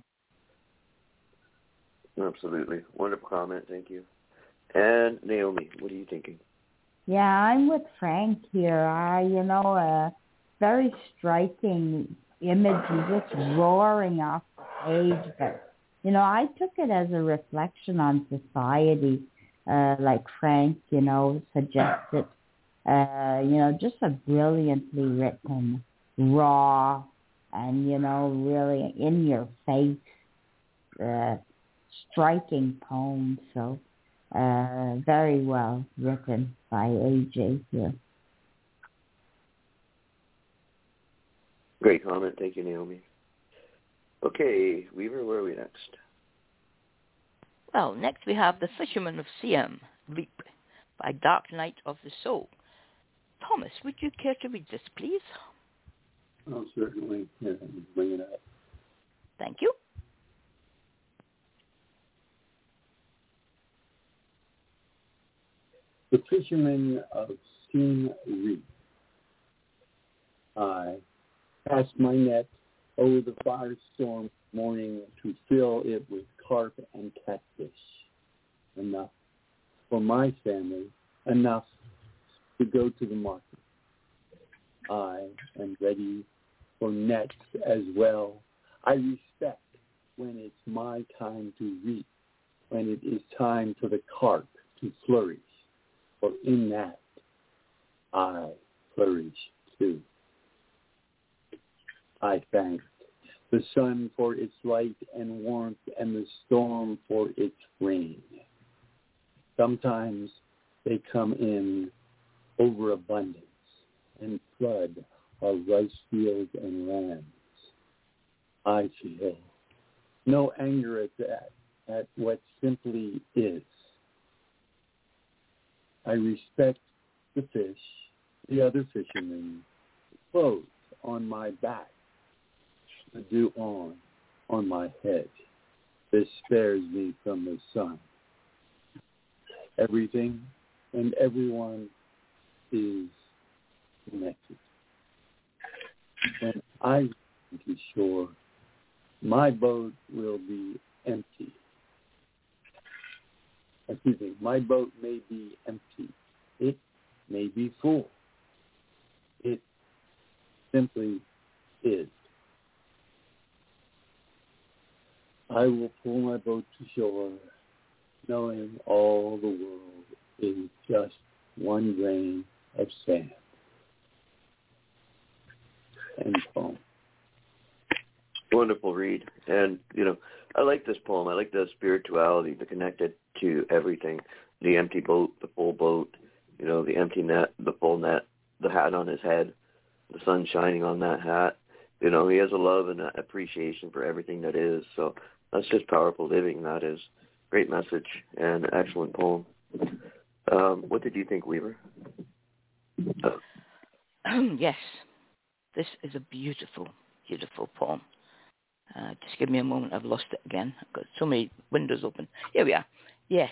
Absolutely. Wonderful comment. Thank you. And Naomi, what are you thinking? Yeah, I'm with Frank here. A very striking image, just roaring off the page. But, I took it as a reflection on society, like Frank, suggested. Just a brilliantly written, raw, and, really in your face, striking poem. So, very well written by AJ here. Great comment. Thank you, Naomi. Okay, Weaver, where are we next? Well, next we have The Fisherman of Siam, Leap, by Dark Night of the Soul. Thomas, would you care to read this, please? Oh, certainly. Yeah, bring it up. Thank you. The Fisherman of Siem Reap. I cast my net over the firestorm morning to fill it with carp and catfish. Enough for my family, enough to go to the market. I am ready for nets as well. I respect when it's my time to reap, when it is time for the carp to flourish, for in that I flourish too. I thank the sun for its light and warmth and the storm for its rain. Sometimes they come in overabundance and flood our rice fields and lands. I feel no anger at that, at what simply is. I respect the fish, the other fishermen, clothes on my back, the dew on my head. This spares me from the sun. Everything and everyone is message. When I return to shore, my boat will be empty. Excuse me, my boat may be empty. It may be full. It simply is. I will pull my boat to shore, knowing all the world is just one grain of sand. End poem. Wonderful read. And, I like this poem. I like the spirituality, the connected to everything. The empty boat, the full boat, the empty net, the full net, the hat on his head, the sun shining on that hat. He has a love and appreciation for everything that is. So that's just powerful living. That is great message and excellent poem. What did you think, Weaver? Yes, this is a beautiful, beautiful poem. Just give me a moment. I've lost it again. I've got so many windows open. Here we are. Yes.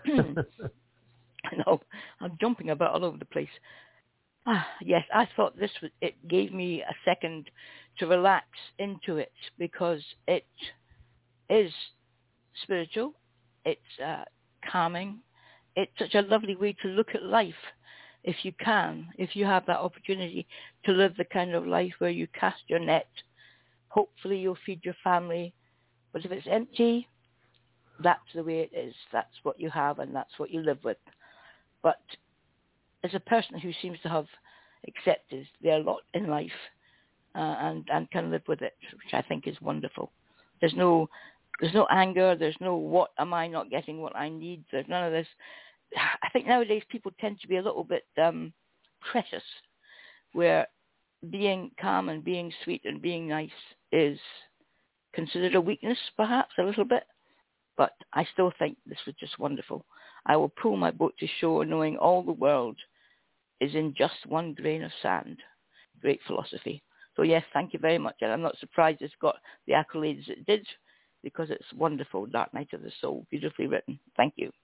I know. I'm jumping about all over the place. Yes, I thought it gave me a second to relax into it because it is spiritual. It's calming. It's such a lovely way to look at life. If you have that opportunity to live the kind of life where you cast your net, hopefully you'll feed your family. But if it's empty, that's the way it is. That's what you have and that's what you live with. But as a person who seems to have accepted their lot in life and can live with it, which I think is wonderful. There's no anger. There's no what am I not getting what I need. There's none of this. I think nowadays people tend to be a little bit precious, where being calm and being sweet and being nice is considered a weakness, perhaps, a little bit. But I still think this was just wonderful. I will pull my boat to shore knowing all the world is in just one grain of sand. Great philosophy. So yes, thank you very much. And I'm not surprised it's got the accolades it did because it's wonderful. Dark Night of the Soul, beautifully written. Thank you.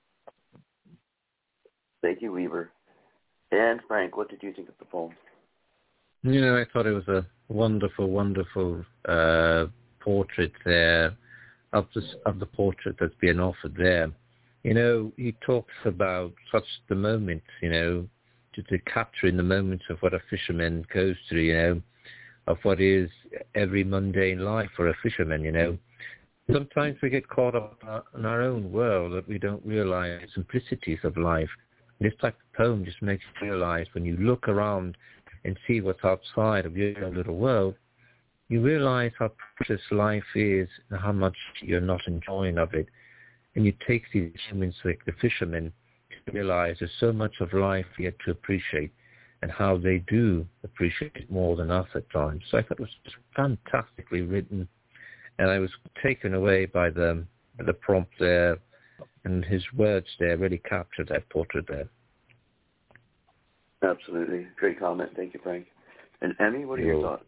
Thank you, Weaver. And Frank, what did you think of the poem? I thought it was a wonderful, wonderful portrait there of the portrait that's being offered there. He talks about such the moment, to capturing the moments of what a fisherman goes through, of what is every mundane life for a fisherman, Sometimes we get caught up in our own world that we don't realize the simplicities of life. This type of poem just makes you realize when you look around and see what's outside of your own little world, you realize how precious life is and how much you're not enjoying of it. And you take these moments like the fishermen to realize there's so much of life yet to appreciate and how they do appreciate it more than us at times. So I thought it was just fantastically written. And I was taken away by the prompt there, and his words there really captured that portrait there. Absolutely. Great comment. Thank you, Frank. And Emmy, what are your thoughts?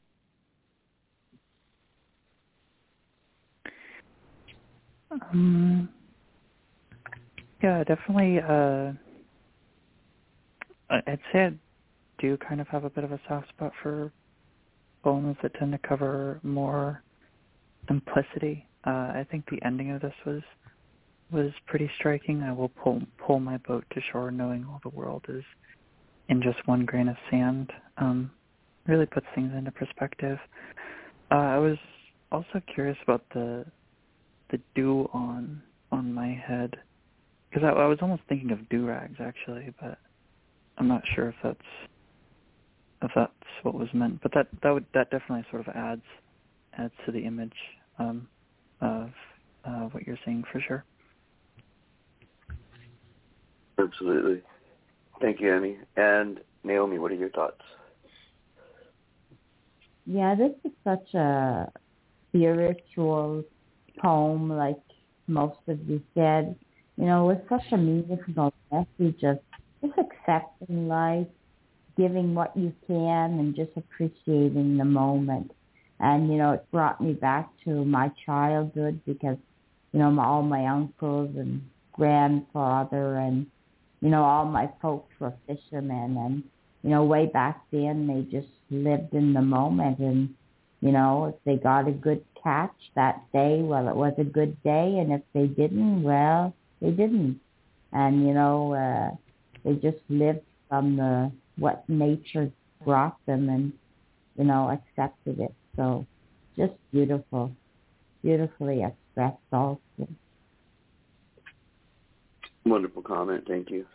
Yeah, definitely. I'd say I do kind of have a bit of a soft spot for poems that tend to cover more simplicity. I think the ending of this was pretty striking. I will pull my boat to shore knowing all the world is in just one grain of sand. Really puts things into perspective. I was also curious about the dew on my head, because I was almost thinking of do-rags actually, but I'm not sure if that's what was meant. But that definitely sort of adds to the image of what you're seeing for sure. Absolutely. Thank you, Emmy. And Naomi, what are your thoughts? Yeah, this is such a spiritual poem, like most of you said. With such a meaningful message of just accepting life, giving what you can, and just appreciating the moment. And, it brought me back to my childhood because, all my uncles and grandfather and, all my folks were fishermen. And, way back then they just lived in the moment, and if they got a good catch that day, well, it was a good day, and if they didn't, well, they didn't. And they just lived from what nature brought them, and accepted it. So just beautifully expressed also. Wonderful comment, thank you.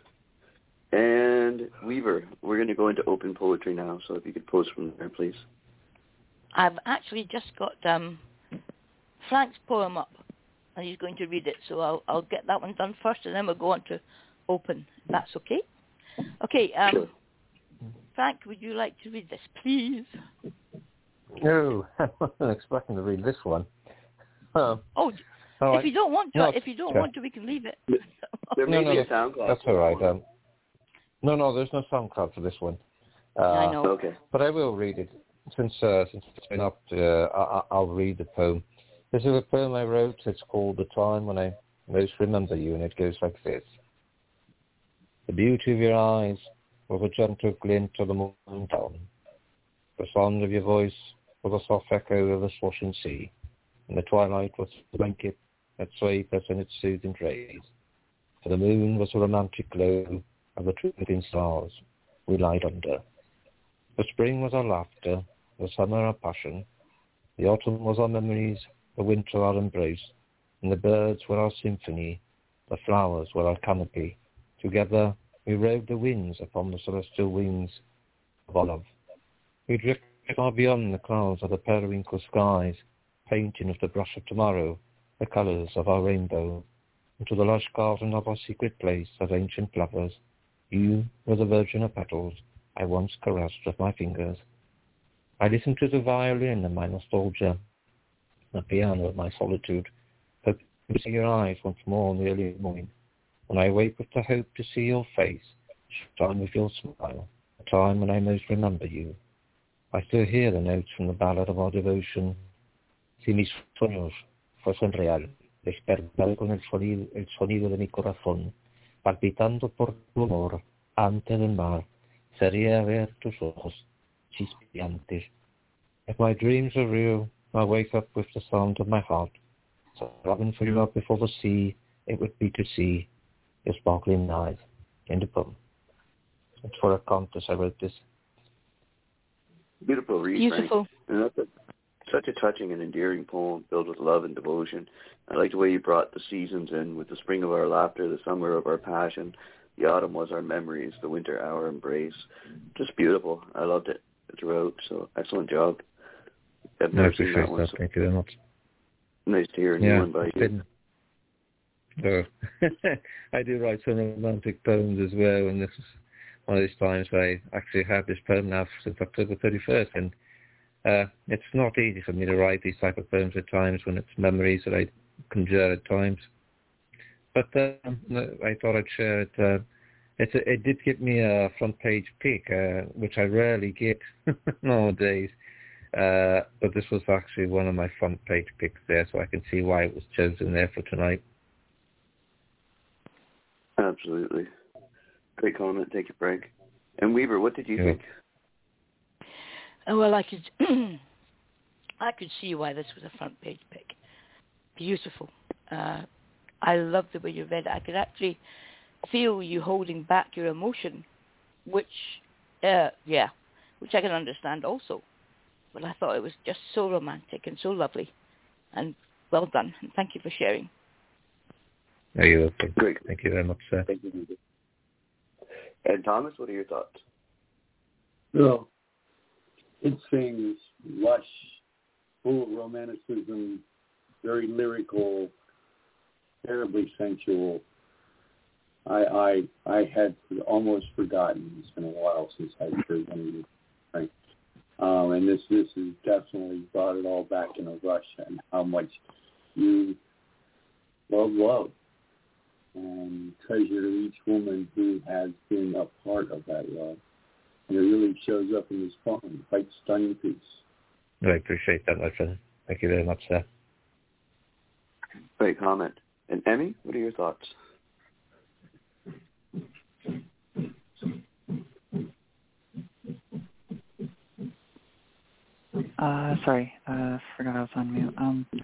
And Weaver, we're going to go into open poetry now, so if you could post from there, please. I've actually just got Frank's poem up, and he's going to read it, so I'll get that one done first, and then we'll go on to open, if that's okay. Okay, sure. Frank, would you like to read this, please? No, I wasn't expecting to read this one. If you don't want to, we can leave it. There may be a SoundCloud. That's all right. No, there's no SoundCloud for this one. I know. Okay. But I will read it. Since it's been up, I'll read the poem. This is a poem I wrote. It's called The Time When I Most Remember You, and it goes like this. The beauty of your eyes was a gentle glint of the morning dawn. The sound of your voice was a soft echo of the swashing sea, and the twilight was a blanket that swayed us in its soothing rays. For the moon was a romantic glow of the twinkling stars we lied under. The spring was our laughter, the summer our passion, the autumn was our memories, the winter our embrace, and the birds were our symphony, the flowers were our canopy. Together we rode the winds upon the celestial wings of our love. We drifted far beyond the clouds of the periwinkle skies, painting with the brush of tomorrow the colours of our rainbow, into the lush garden of our secret place of ancient lovers. You were the virgin of petals I once caressed with my fingers. I listened to the violin of my nostalgia, the piano of my solitude, hoping to see your eyes once more in the early morning, when I wake with the hope to see your face, shine with your smile, a time when I most remember you. I still hear the notes from the ballad of our devotion. Si mis sueños fuesen real, despertaré con el sonido de mi corazón, palpitando por tu amor, antes del mar, sería ver tus ojos chispeantes. If my dreams are real, I wake up with the sound of my heart. So loving for you up before the sea, it would be to see your sparkling eyes in the poem. It's for a contest I wrote this. Beautiful read, Beautiful. Frank. And that's such a touching and endearing poem filled with love and devotion. I like the way you brought the seasons in, with the spring of our laughter, the summer of our passion, the autumn was our memories, the winter our embrace. Just beautiful. I loved it throughout, so excellent job. I've never seen that one. So thank you very much. Nice to hear a new one by you. I do write some romantic poems as well, and this is one of these times I actually have this poem now since October 31st, and it's not easy for me to write these type of poems at times when it's memories that I conjure at times. But I thought I'd share it. It did give me a front page pick, which I rarely get nowadays. But this was actually one of my front page picks there, so I can see why it was chosen there for tonight. Absolutely. Great comment. Thank you, Frank. And Weaver, what did you think? Well, I could see why this was a front page pick. Beautiful. I love the way you read it. I could actually feel you holding back your emotion, which I can understand also. But I thought it was just so romantic and so lovely. And well done. And thank you for sharing. No, you're welcome. Great. Thank you very much, sir. Thank you. And Thomas, what are your thoughts? Well, it sings lush, full of romanticism, very lyrical, terribly sensual. I had almost forgotten. It's been a while since I've heard one of you, Frank. And this has definitely brought it all back in a rush, and how much you love and treasure each woman who has been a part of that love. And it really shows up in this poem. Quite stunning piece. I appreciate that, my friend. Thank you very much, sir. Great comment. And Emmy, what are your thoughts? Sorry, forgot I was on mute.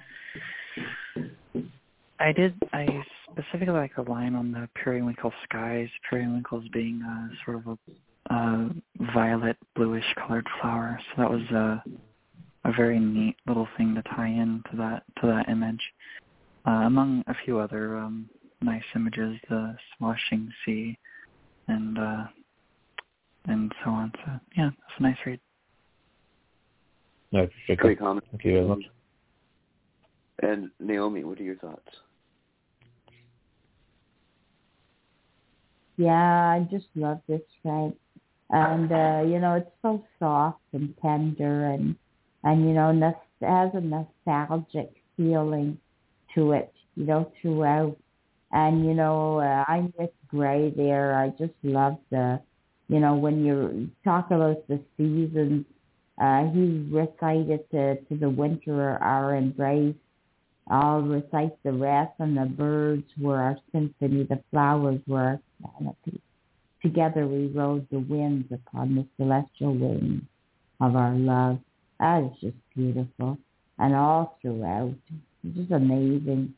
I specifically like a line on the periwinkle skies, periwinkles being sort of a violet, bluish colored flower. So that was a very neat little thing to tie in to that image. Among a few other nice images, the sloshing sea and so on. So yeah, it's a nice read. No, appreciate Great that. comment. Thank you very much. And Naomi, what are your thoughts? Yeah, I just love this, Frank. And, it's so soft and tender and it has a nostalgic feeling to it, throughout. And, I'm with Gray there. I just love when you talk about the seasons, he recited to the winter our embrace. I'll recite the rest, and the birds were our symphony, the flowers were our canopy. Together we rode the winds upon the celestial wings of our love. That is just beautiful. And all throughout, it's just amazing,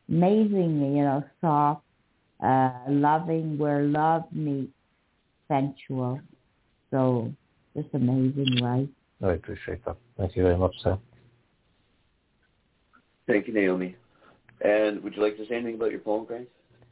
soft, loving, where love meets sensual. So just amazing, right? I appreciate that. Thank you very much, sir. Thank you, Naomi. And would you like to say anything about your poem, Grace?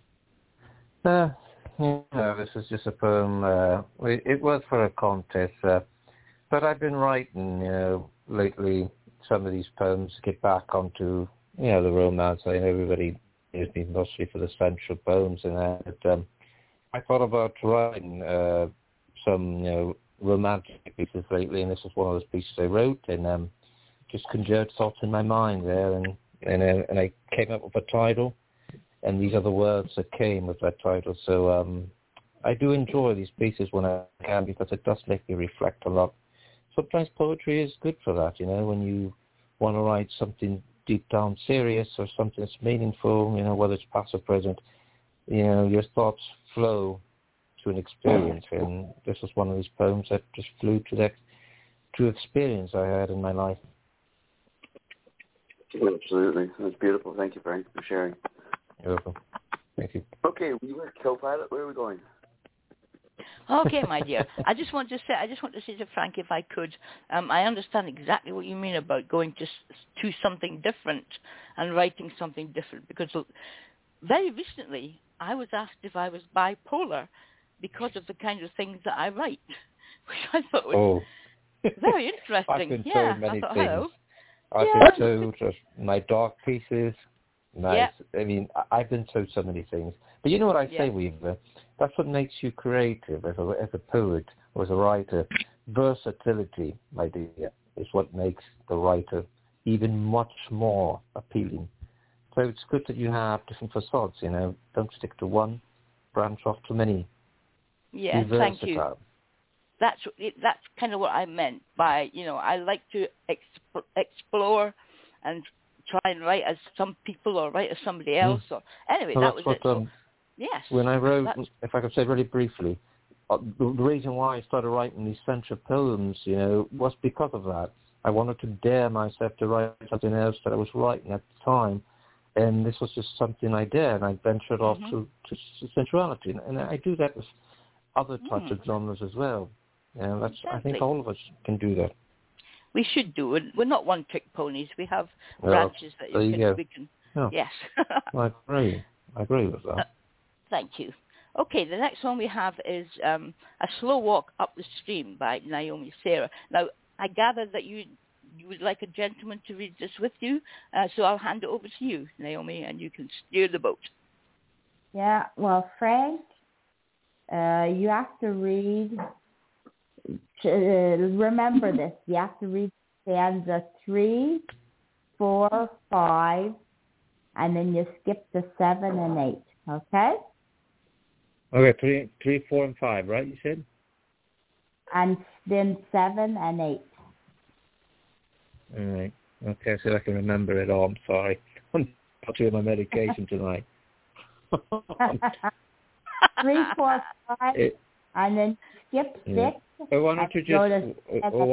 This is just a poem. It was for a contest, but I've been writing, lately some of these poems to get back onto, the romance. I know everybody knows me mostly for the sensual poems and that. I thought about writing some, romantic pieces lately, and this is one of those pieces I wrote, and just conjured thoughts in my mind there, and I came up with a title, and these are the words that came with that title. So I do enjoy these pieces when I can, because it does make me reflect a lot. Sometimes poetry is good for that, when you want to write something deep down serious or something that's meaningful, whether it's past or present, your thoughts flow to an experience, and this was one of these poems that just flew to that true experience I had in my life. Absolutely. That's beautiful. Thank you, Frank, for sharing. You're welcome. Thank you. Okay, we were co-pilot. Where are we going? Okay, my dear. I just want to say to Frank, if I could, I understand exactly what you mean about going to something different and writing something different, because very recently I was asked if I was bipolar because of the kind of things that I write, which I thought was very interesting. I've been told many things. Hello. I've been told my dark pieces. Nice. Yeah. I mean, I've been told so many things. But you know what I say, Weaver? That's what makes you creative as a poet or as a writer. Versatility, my dear, is what makes the writer even much more appealing. So it's good that you have different facades, Don't stick to one, branch off to many. Yes, thank you. That's kind of what I meant by, I like to explore and try and write as some people or write as somebody else. Or anyway, that was it. Yes. When I wrote, if I could say really briefly, the reason why I started writing these sensual poems, was because of that. I wanted to dare myself to write something else that I was writing at the time, and this was just something I did, and I ventured off to sensuality, and I do that with other types of genres as well. That's exactly. I think all of us can do that. We should do it. We're not one-trick ponies. We have branches that we can. Oh. Yes. I agree with that. Thank you. Okay, the next one we have is A Slow Walk Up the Stream by Naomi Sarah. Now, I gather that you would like a gentleman to read this with you, so I'll hand it over to you, Naomi, and you can steer the boat. Yeah, well, Frank, you have to read, remember this, you have to read stanza 3, 4, 5, and then you skip to 7 and 8, okay? Okay, 3, 4, and 5, right, you said? And then 7 and 8. All right. Okay, so I can remember it all. I'm sorry. I'm doing my medication tonight. 3, 4, 5, and then skip 6. Why don't you just?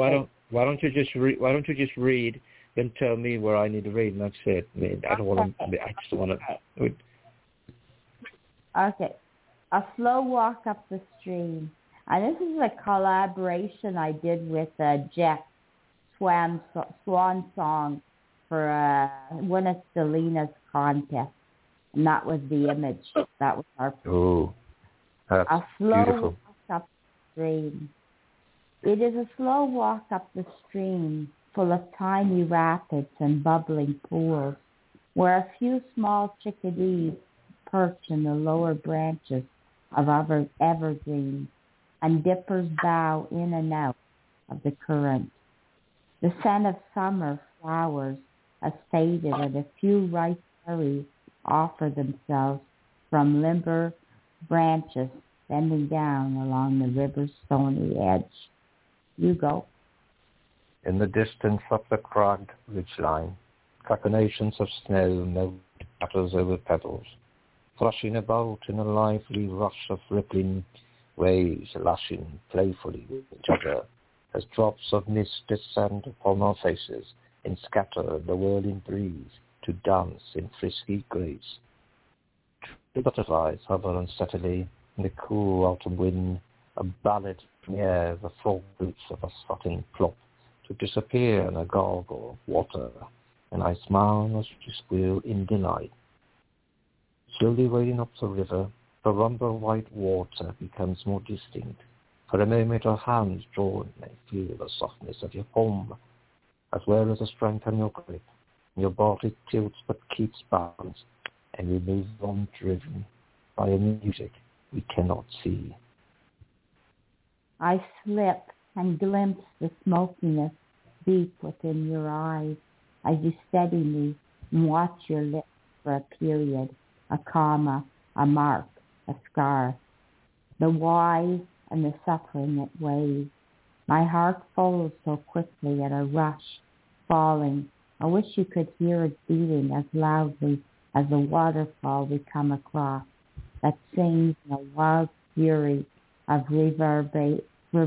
Why don't you just read and tell me where I need to read, and that's it. I mean, I don't want to. I just want to. Okay. A Slow Walk Up the Stream. And this is a collaboration I did with Jeff Swan Song for one of Selena's contests. And that was the image. That was our... Oh, that's a slow beautiful. Walk up the stream. It is a slow walk up the stream full of tiny rapids and bubbling pools where a few small chickadees perch in the lower branches of evergreens and dippers bow in and out of the current. The scent of summer flowers has faded and a few ripe berries offer themselves from limber branches bending down along the river's stony edge. You go. In the distance up the cragged ridgeline, cachinnations of snow melt patters over pebbles, flashing about in a lively rush of rippling waves lashing playfully with each other as drops of mist descend upon our faces and scatter the whirling breeze to dance in frisky grace. The butterflies hover unsteadily in the cool autumn wind, a ballad from the air, the frog boots of a strutting plop, to disappear in a gargle of water, and I smile as she squeal in delight. Slowly wading up the river, the rumble white water becomes more distinct. For a moment our hands draw and I feel the softness of your palm, as well as the strength in your grip. Your body tilts but keeps balance, and we move on driven by a music we cannot see. I slip and glimpse the smokiness deep within your eyes as you steady me and watch your lips for a period, a comma, a mark, a scar. The whys and the suffering it weighs. My heart follows so quickly at a rush, falling. I wish you could hear it beating as loudly as the waterfall we come across that sings in a wild fury of reverberation,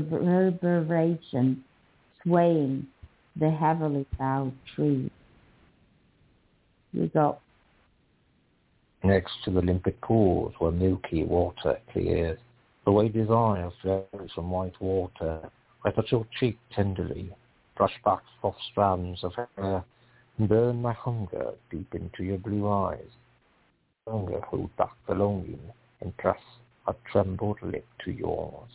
swaying the heavily bowed trees. You go. Next to the limpid pools where milky water clears, the way desire flows from white water, I touch your cheek tenderly, brush back soft strands of hair, and burn my hunger deep into your blue eyes. Hunger hold back the longing and press a trembled lip to yours.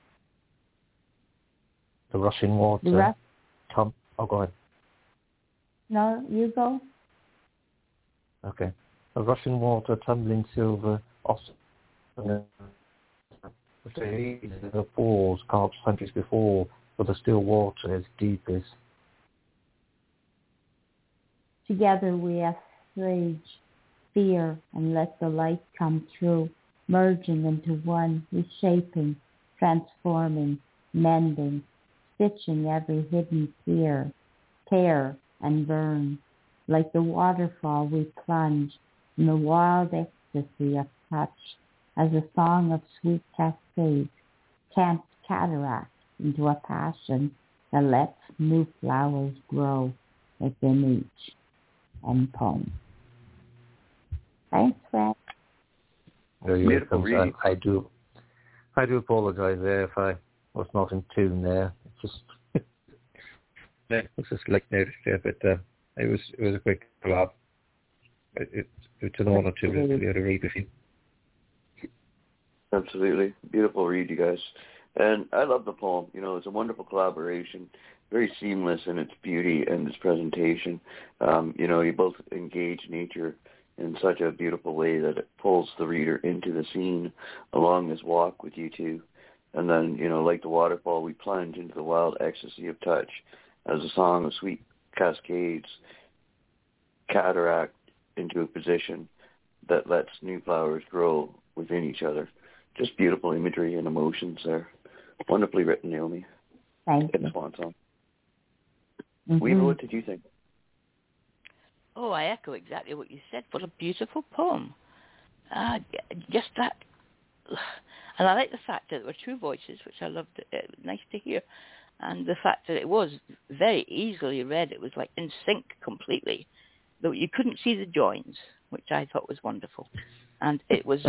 The rushing water... Oh, go ahead. No, you go. Okay. The rushing water, tumbling silver, the pools carved centuries before, but the still water is deepest. Together we assuage fear and let the light come through, merging into one, reshaping, transforming, mending, stitching every hidden fear, tear and burn. Like the waterfall we plunge in the wild ecstasy of touch as a song of sweet cascades can't cataract into a passion that lets new flowers grow within each end poem. Thanks, Fred. Beautiful reading. I do apologize there if I was not in tune there. It was just like noticed there, but it was a quick collab. It's an honor to be able to read with you. Absolutely. Beautiful read, you guys. And I love the poem. You know, it's a wonderful collaboration, very seamless in its beauty and its presentation. You know, you both engage nature in such a beautiful way that it pulls the reader into the scene along this walk with you two. And then, you know, like the waterfall, we plunge into the wild ecstasy of touch as a song of sweet cascades cataract into a position that lets new flowers grow within each other. Just beautiful imagery and emotions there. Wonderfully written, Naomi. Thank you. Swan Song. Mm-hmm. Weaver, what did you think? Oh, I echo exactly what you said. What a beautiful poem. Just that. And I like the fact that there were two voices, which I loved. Nice to hear. And the fact that it was very easily read, it was like in sync completely, though you couldn't see the joins, which I thought was wonderful. And it was,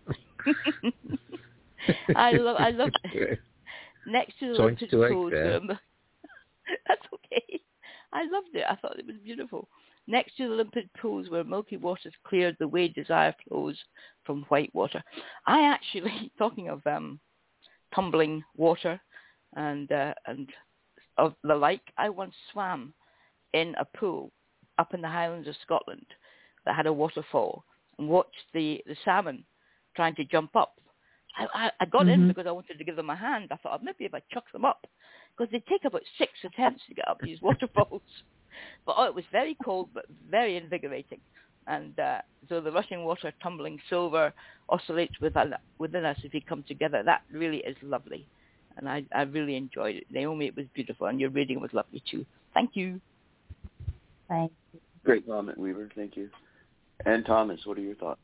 I love next to the limpid pools. That's okay. I loved it. I thought it was beautiful. Next to the limpid pools where milky waters cleared the way desire flows from white water. I actually, talking of tumbling water and of the like, I once swam in a pool up in the Highlands of Scotland that had a waterfall and watched the salmon trying to jump up. I got in because I wanted to give them a hand. I thought maybe if I chuck them up, because they take about 6 attempts to get up these waterfalls. But it was very cold but very invigorating. And so the rushing water tumbling silver oscillates within us as we come together. That really is lovely. And I really enjoyed it. Naomi, it was beautiful. And your reading was lovely too. Thank you. Thank you. Great comment, Weaver. Thank you. And Thomas, what are your thoughts?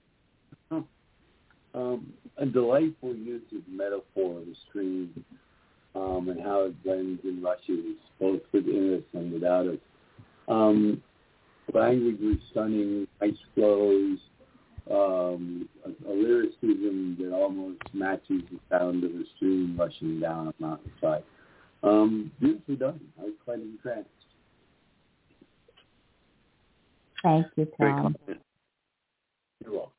A delightful use of metaphor of the stream and how it blends and rushes both within us and without us. Language was stunning, nice flows, a lyricism that almost matches the sound of the stream rushing down a mountainside. Beautifully done. I was quite entranced. Thank you, Tom. You're welcome.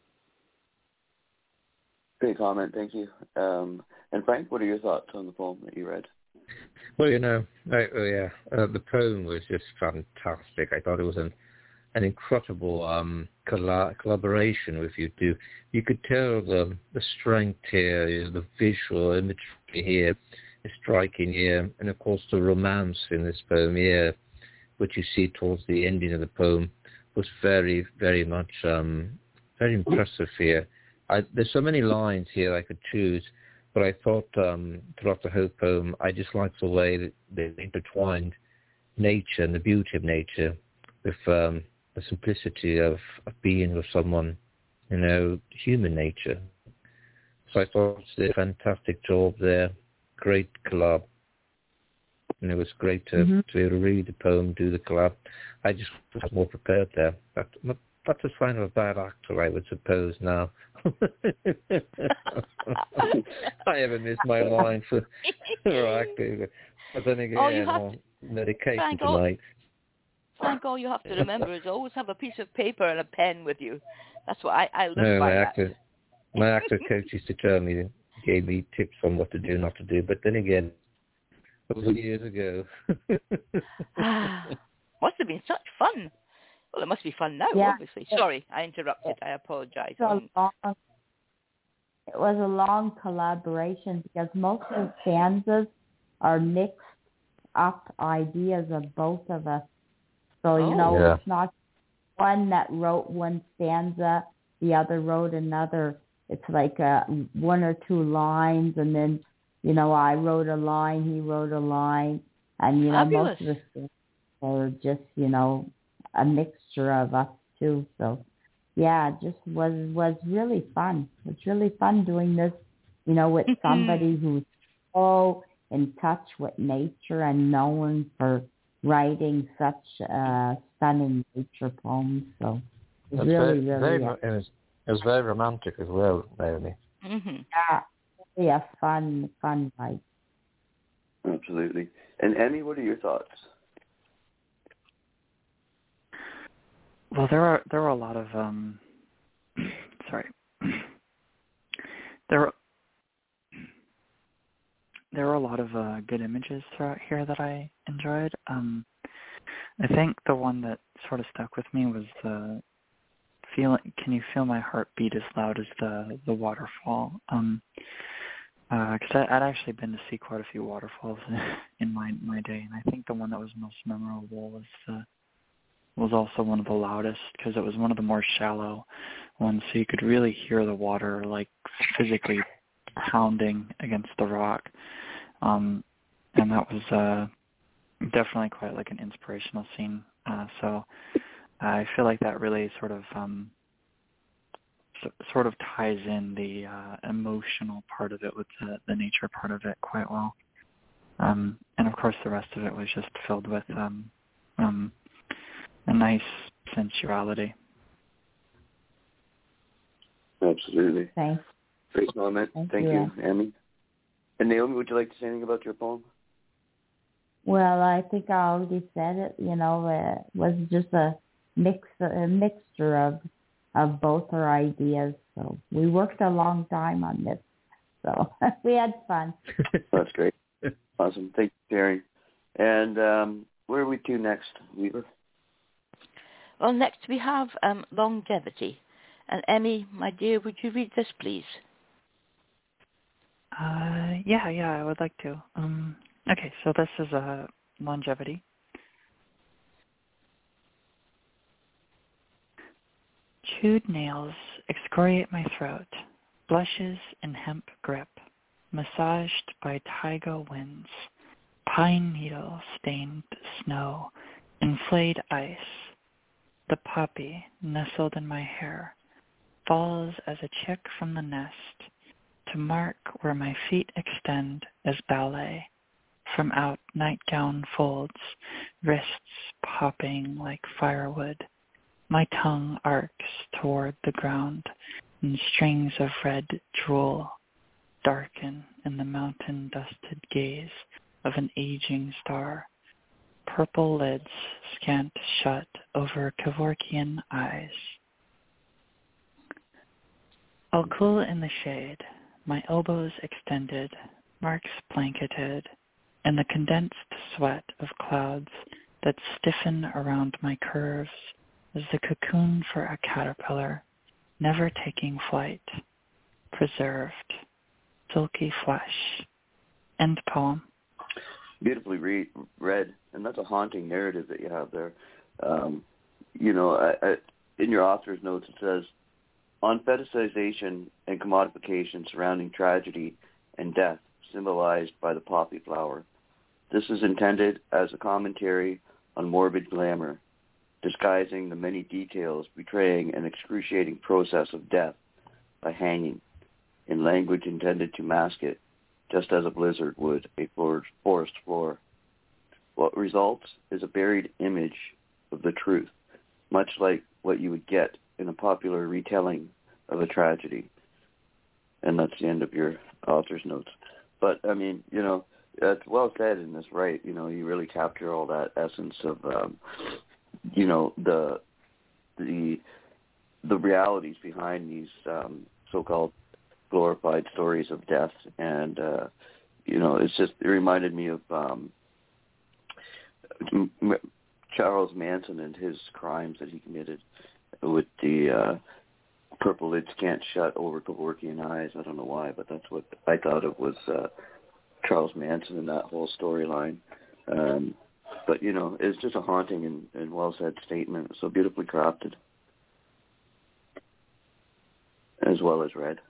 Great comment, thank you. And Frank, what are your thoughts on the poem that you read? Well, the poem was just fantastic. I thought it was an incredible collaboration with you two. You could tell the strength here, the visual imagery here is striking here, and of course the romance in this poem here, which you see towards the ending of the poem, was very, very much very impressive here. There's so many lines here I could choose, but I thought throughout the whole poem, I just liked the way that they intertwined nature and the beauty of nature with the simplicity of being with someone, human nature. So I thought they did a fantastic job there. Great collab. And it was great to be able to read the poem, do the collab. I just was more prepared there. That's a sign of a bad actor, I would suppose, now. I haven't missed my line for acting. But then again, medication tonight. Frank, all you have to remember is always have a piece of paper and a pen with you. That's what I live by. My actor coach used to tell me, gave me tips on what to do, not to do. But then again, it was years ago. Must have been such fun. Well, it must be fun now, obviously. Sorry, I interrupted. I apologize. It was a long collaboration because most of the stanzas are mixed up ideas of both of us. So, it's not one that wrote one stanza, the other wrote another. It's like one or two lines, and then, I wrote a line, he wrote a line. And, most of the stanzas are just, a mixture of us too. So, it just was really fun. It's really fun doing this, with somebody who's so in touch with nature and known for writing such stunning nature poems. So it's really it was very romantic as well, Naomi. Yeah, really a fun night. Absolutely. And Emmy, what are your thoughts? Well, there were a lot of sorry. There were a lot of good images throughout here that I enjoyed. I think the one that sort of stuck with me was the feeling. Can you feel my heart beat as loud as the waterfall? Because I'd actually been to see quite a few waterfalls in my day, and I think the one that was most memorable was also one of the loudest because it was one of the more shallow ones, so you could really hear the water like physically pounding against the rock. And that was definitely quite like an inspirational scene. So I feel like that really sort of ties in the emotional part of it with the nature part of it quite well. And of course the rest of it was just filled with a nice sensuality. Absolutely. Thanks. Great comment. Thank you, Amy. And Naomi, would you like to say anything about your poem? Well, I think I already said it. You know, it was just a mixture of both our ideas. So we worked a long time on this. So we had fun. That's great. Awesome. Thank you, Terry. And where are we to next, Weaver? Well, next we have longevity. And Emmy, my dear, would you read this, please? Yeah, I would like to. Okay, so this is longevity. Chewed nails excoriate my throat, blushes in hemp grip, massaged by taiga winds, pine needle stained snow, inflated ice. The poppy nestled in my hair falls as a chick from the nest to mark where my feet extend as ballet. From out nightgown folds, wrists popping like firewood. My tongue arcs toward the ground, and strings of red drool darken in the mountain-dusted gaze of an aging star. Purple lids scant shut over Kevorkian eyes. I'll cool in the shade, my elbows extended, marks blanketed, and the condensed sweat of clouds that stiffen around my curves as the cocoon for a caterpillar, never taking flight, preserved, silky flesh. End poem. Beautifully read, and that's a haunting narrative that you have there. In your author's notes it says, on fetishization and commodification surrounding tragedy and death symbolized by the poppy flower. This is intended as a commentary on morbid glamour, disguising the many details betraying an excruciating process of death by hanging, in language intended to mask it, just as a blizzard would a forest floor. What results is a buried image of the truth, much like what you would get in a popular retelling of a tragedy. And that's the end of your author's notes. But, I mean, it's well said in this, right? You really capture all that essence of, the realities behind these so-called glorified stories of death. And, it reminded me of Charles Manson and his crimes that he committed with the purple lids can't shut over Kevorkian eyes. I don't know why, but that's what I thought it was, Charles Manson and that whole storyline. But, it's just a haunting and well-said statement, so beautifully crafted, as well as read.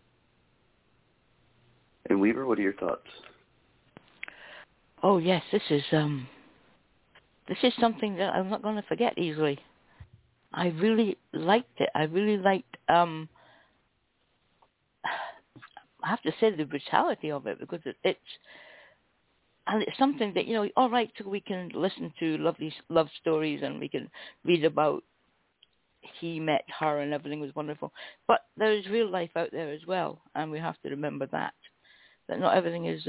And Weaver, what are your thoughts? Oh, yes, this is something that I'm not going to forget easily. I really liked it. I really liked, I have to say the brutality of it, because it's something that, all right, so we can listen to lovely love stories and we can read about he met her and everything was wonderful. But there is real life out there as well, and we have to remember that not everything is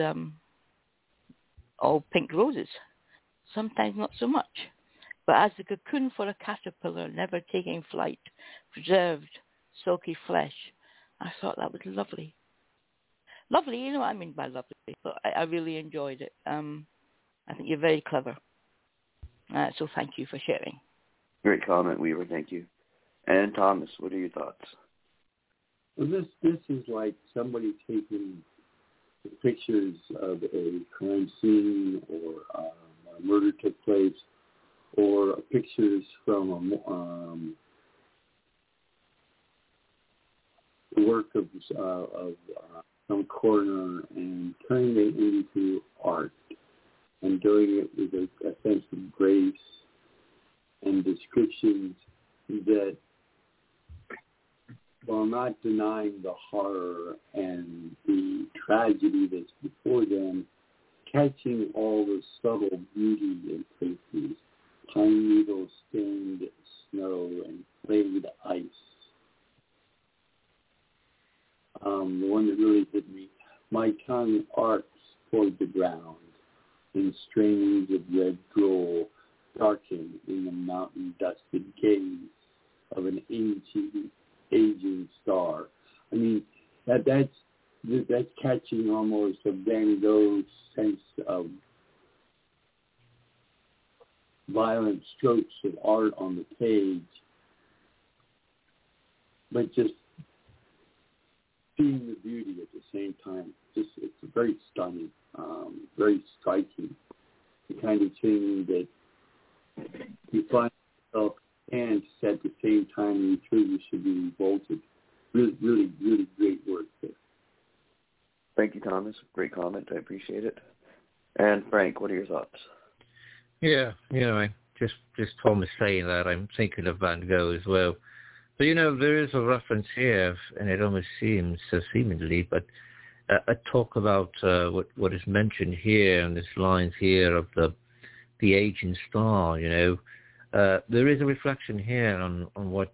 all pink roses. Sometimes not so much. But as the cocoon for a caterpillar, never taking flight, preserved, silky flesh, I thought that was lovely. Lovely, you know what I mean by lovely. But I really enjoyed it. I think you're very clever. So thank you for sharing. Great comment, Weaver. Thank you. And Thomas, what are your thoughts? Well, this is like somebody taking the pictures of a crime scene or a murder took place, or pictures from the work of some coroner and turning it into art and doing it with a sense of grace and descriptions that, while not denying the horror and the tragedy that's before them, catching all the subtle beauty in places, pine needle stained snow and flayed ice. The one that really hit me, my tongue arcs toward the ground, and strains of red drool darken in the mountain-dusted gaze of an aging star. I mean, that's catching almost a Van Gogh sense of violent strokes of art on the page, but just seeing the beauty at the same time. Just, it's very stunning, very striking. The kind of thing that you find yourself and at the same time you truly should be revolted. Really, really, really great work there. Thank you, Thomas. Great comment. I appreciate it. And Frank, what are your thoughts? Yeah, I just Thomas saying that, I'm thinking of Van Gogh as well. But, there is a reference here, and it almost seems so seemingly, but a talk about what is mentioned here, and this lines here of the aging star, there is a reflection here on what,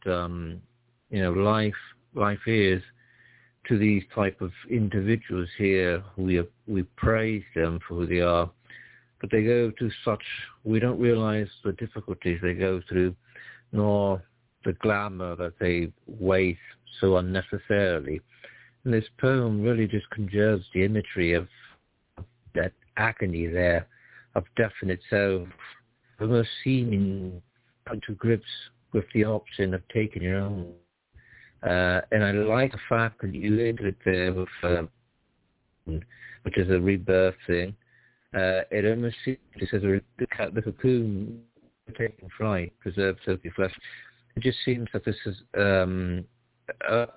life is to these type of individuals here. We praise them for who they are, but they go to we don't realize the difficulties they go through, nor the glamour that they waste so unnecessarily. And this poem really just conjures the imagery of that agony there, of death in itself, almost seeming come to grips with the option of taking your own. And I like the fact that you ended it there with, which is a rebirth thing. It almost seems as the cocoon taking flight, preserved silky flesh. It just seems that this is a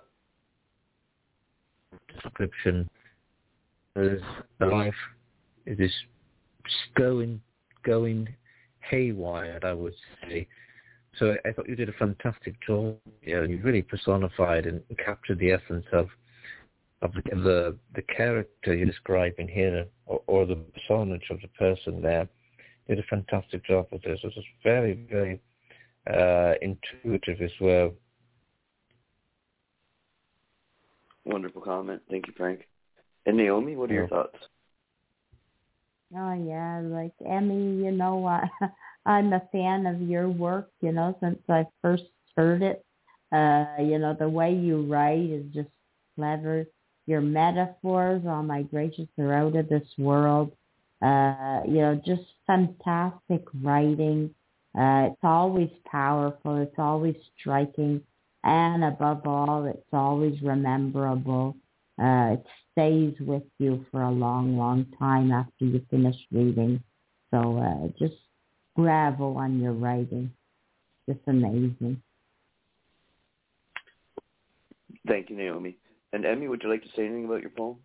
description of the life. It is going haywire, I would say. So I thought you did a fantastic job. You really personified and captured the essence of the character you're describing here, or the personage of the person there. You did a fantastic job with this. It was very, very intuitive as well. Wonderful comment. Thank you, Frank. And Naomi, what are your thoughts? Oh, yeah, like Emmy, I'm a fan of your work, since I first heard it. The way you write is just clever. Your metaphors, oh my gracious, they're out of this world. Just fantastic writing. It's always powerful. It's always striking. And above all, it's always rememberable. It stays with you for a long, long time after you finish reading. So just bravo on your writing. Just amazing. Thank you, Naomi. And Emmy, would you like to say anything about your poem?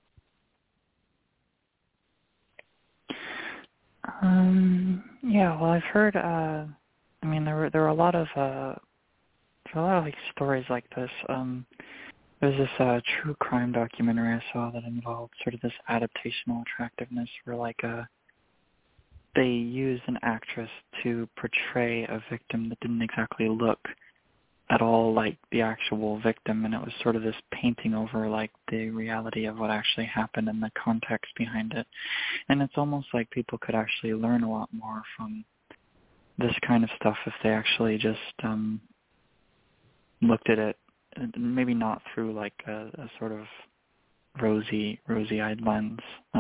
Yeah, well, I've heard, there were a lot of like stories like this. There's this true crime documentary I saw that involved sort of this adaptational attractiveness where they used an actress to portray a victim that didn't exactly look at all like the actual victim, and it was sort of this painting over the reality of what actually happened and the context behind it. And it's almost like people could actually learn a lot more from this kind of stuff if they actually just looked at it, maybe not through a sort of rosy-eyed lens.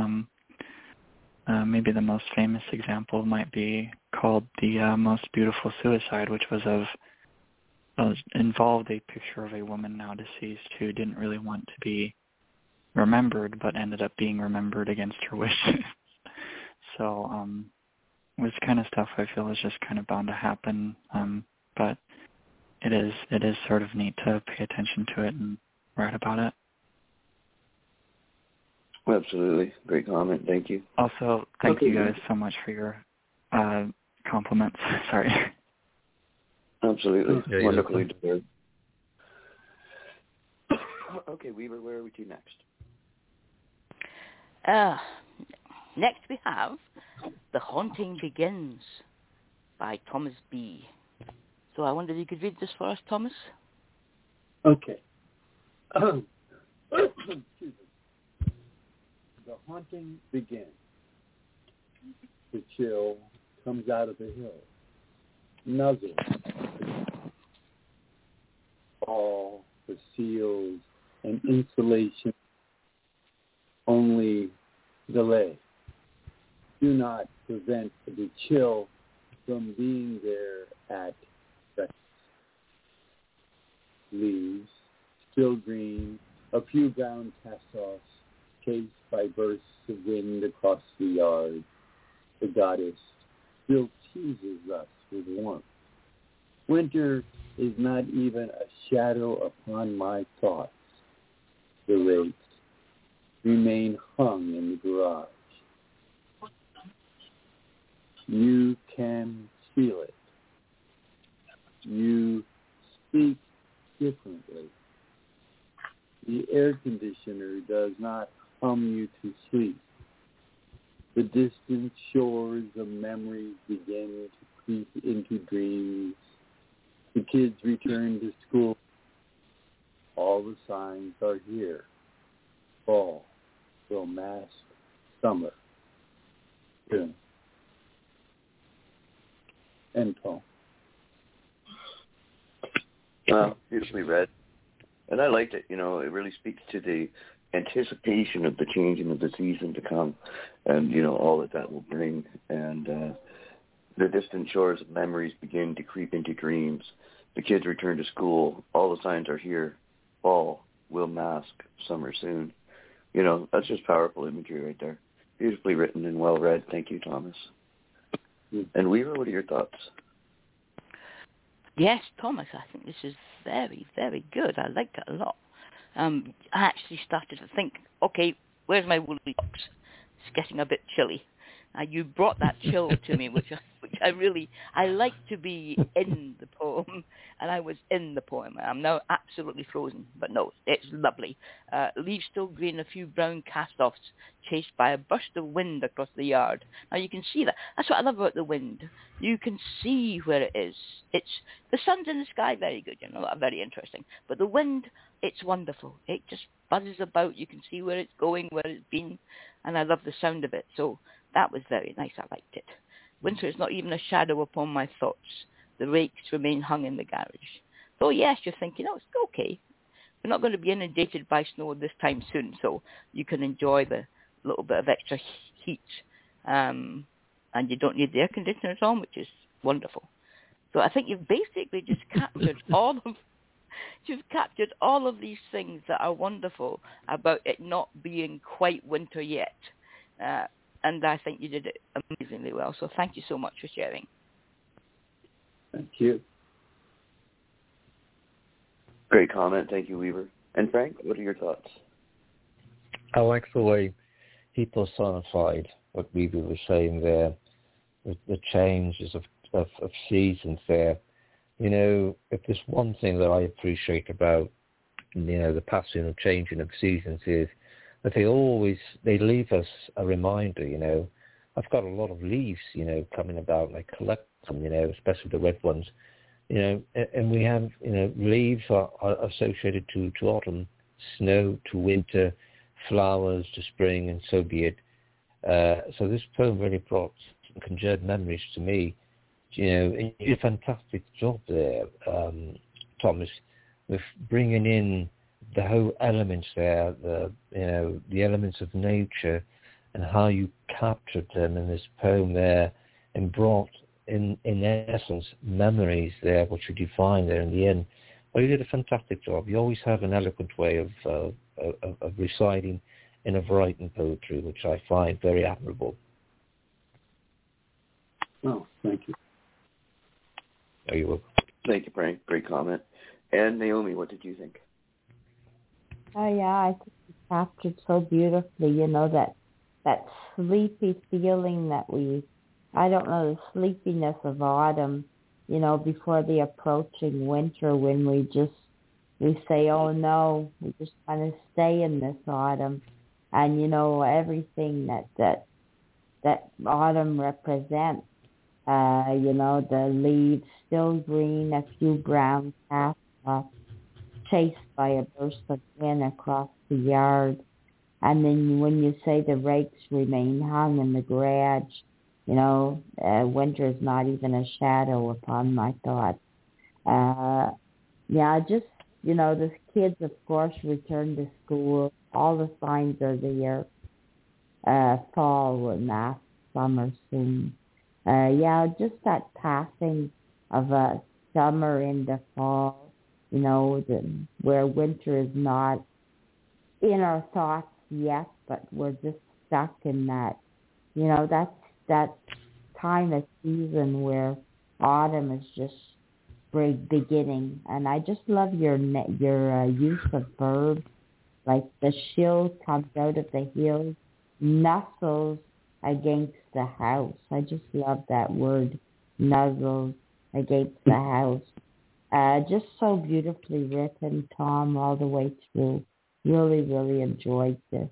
Maybe the most famous example might be called The Most Beautiful Suicide, which involved a picture of a woman now deceased who didn't really want to be remembered, but ended up being remembered against her wishes. So this kind of stuff I feel is just kind of bound to happen, but it is sort of neat to pay attention to it and write about it. Absolutely. Great comment. Thank you. Also, thank you guys so much for your compliments. Sorry. Absolutely. Yeah, wonderfully deserved. Okay, Weaver, where are we to next? Next we have The Haunting Begins by Thomas B. So I wondered if you could read this for us, Thomas? Okay. Excuse me. The haunting begins. The chill comes out of the hill. Nuzzles. All the seals and insulation only delay. Do not prevent the chill from being there at rest. Leaves, still green, a few brown cast-offs, chased by bursts of wind across the yard. The goddess still teases us with warmth. Winter is not even a shadow upon my thoughts. The rakes remain hung in the garage. You can feel it. You speak differently. The air conditioner does not hum you to sleep. The distant shores of memories begin to creep into dreams. The kids return to school. All the signs are here. Fall will mask summer. June. End poem. Wow, beautifully read. And I liked it. You know, it really speaks to the anticipation of the changing of the season to come and, you know, all that will bring. And the distant shores of memories begin to creep into dreams. The kids return to school. All the signs are here. Fall will mask summer soon. You know, that's just powerful imagery right there. Beautifully written and well read. Thank you, Thomas. And Weaver, what are your thoughts? Yes, Thomas, I think this is very, very good. I liked it a lot. I actually started to think, okay, where's my woolly box? It's getting a bit chilly. You brought that chill to me, which I like to be in the poem, and I was in the poem. I'm now absolutely frozen, but no, it's lovely. Leaves still green, a few brown cast-offs, chased by a burst of wind across the yard. Now you can see that. That's what I love about the wind. You can see where it is. It's the sun's in the sky, very good, you know, very interesting. But the wind, it's wonderful. It just buzzes about. You can see where it's going, where it's been, and I love the sound of it. So that was very nice. I liked it. Winter is not even a shadow upon my thoughts. The rakes remain hung in the garage. So yes, you're thinking, oh, it's okay. We're not going to be inundated by snow this time soon, so you can enjoy the little bit of extra heat. And you don't need the air conditioners on, which is wonderful. So I think you've basically just captured all of these things that are wonderful about it not being quite winter yet. And I think you did it amazingly well. So thank you so much for sharing. Thank you. Great comment. Thank you, Weaver. And Frank, what are your thoughts? I like the way he personified what Weaver was saying there, the changes of seasons there. You know, if there's one thing that I appreciate about, you know, the passing and changing of seasons is that they leave us a reminder, you know. I've got a lot of leaves, you know, coming about, and I collect them, you know, especially the red ones, you know, and we have, you know, leaves are associated to autumn, snow to winter, flowers to spring, and so be it. So this poem really brought some conjured memories to me. You know, and you did a fantastic job there, Thomas, with bringing in the whole elements there, the elements of nature, and how you captured them in this poem there, and brought in essence memories there, which you defined there in the end. Well, you did a fantastic job. You always have an eloquent way of reciting in a writing poetry, which I find very admirable. Oh, thank you. There you go. Thank you, Frank. Great comment. And Naomi, what did you think? Oh yeah, I think you captured so beautifully, you know, that sleepy feeling that I don't know, the sleepiness of autumn, you know, before the approaching winter, when we say, oh no, we just kind of stay in this autumn. And, you know, everything that that autumn represents. The leaves still green, a few brown cast off, chased by a burst of wind across the yard. And then when you say the rakes remain hung in the garage, winter is not even a shadow upon my thoughts. The kids, of course, return to school. All the signs are there. Fall will mask summer soon. Just that passing of summer into fall, where winter is not in our thoughts yet, but we're just stuck in that, that's that time of season where autumn is just beginning. And I just love your use of verbs, like the shield comes out of the hills, nuzzles against the house. I just love that word, nuzzles against the house. Just so beautifully written, Tom, all the way through. Really, really enjoyed this.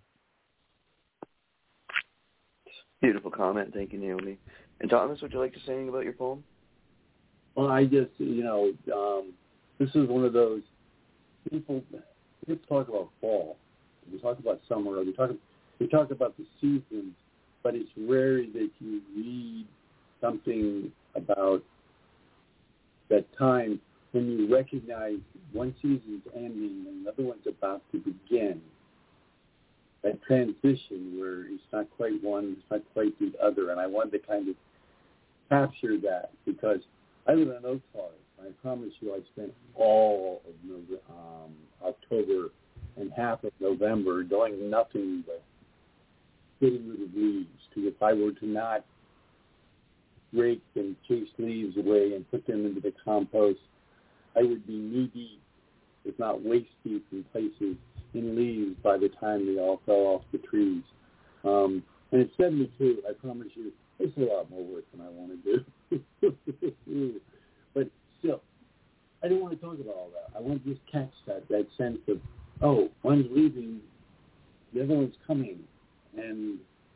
Beautiful comment. Thank you, Naomi. And Thomas, would you like to say anything about your poem? Well, I just, this is one of those people talk about fall. We talk about summer. We talk about the seasons, but it's rare that you read something about that time when you recognize one season's ending and another one's about to begin. That transition where it's not quite one, it's not quite the other. And I wanted to kind of capture that because I live in Oak Forest. I promise you I spent all of October and half of November doing nothing but getting rid of leaves. Because if I were to not rake and chase leaves away and put them into the compost, I would be knee-deep, if not waist-deep in places in leaves by the time they all fell off the trees. And it's 72, I promise you, it's a lot more work than I want to do. But still, I don't want to talk about all that. I want to just catch that sense of, oh, one's leaving, the other one's coming. And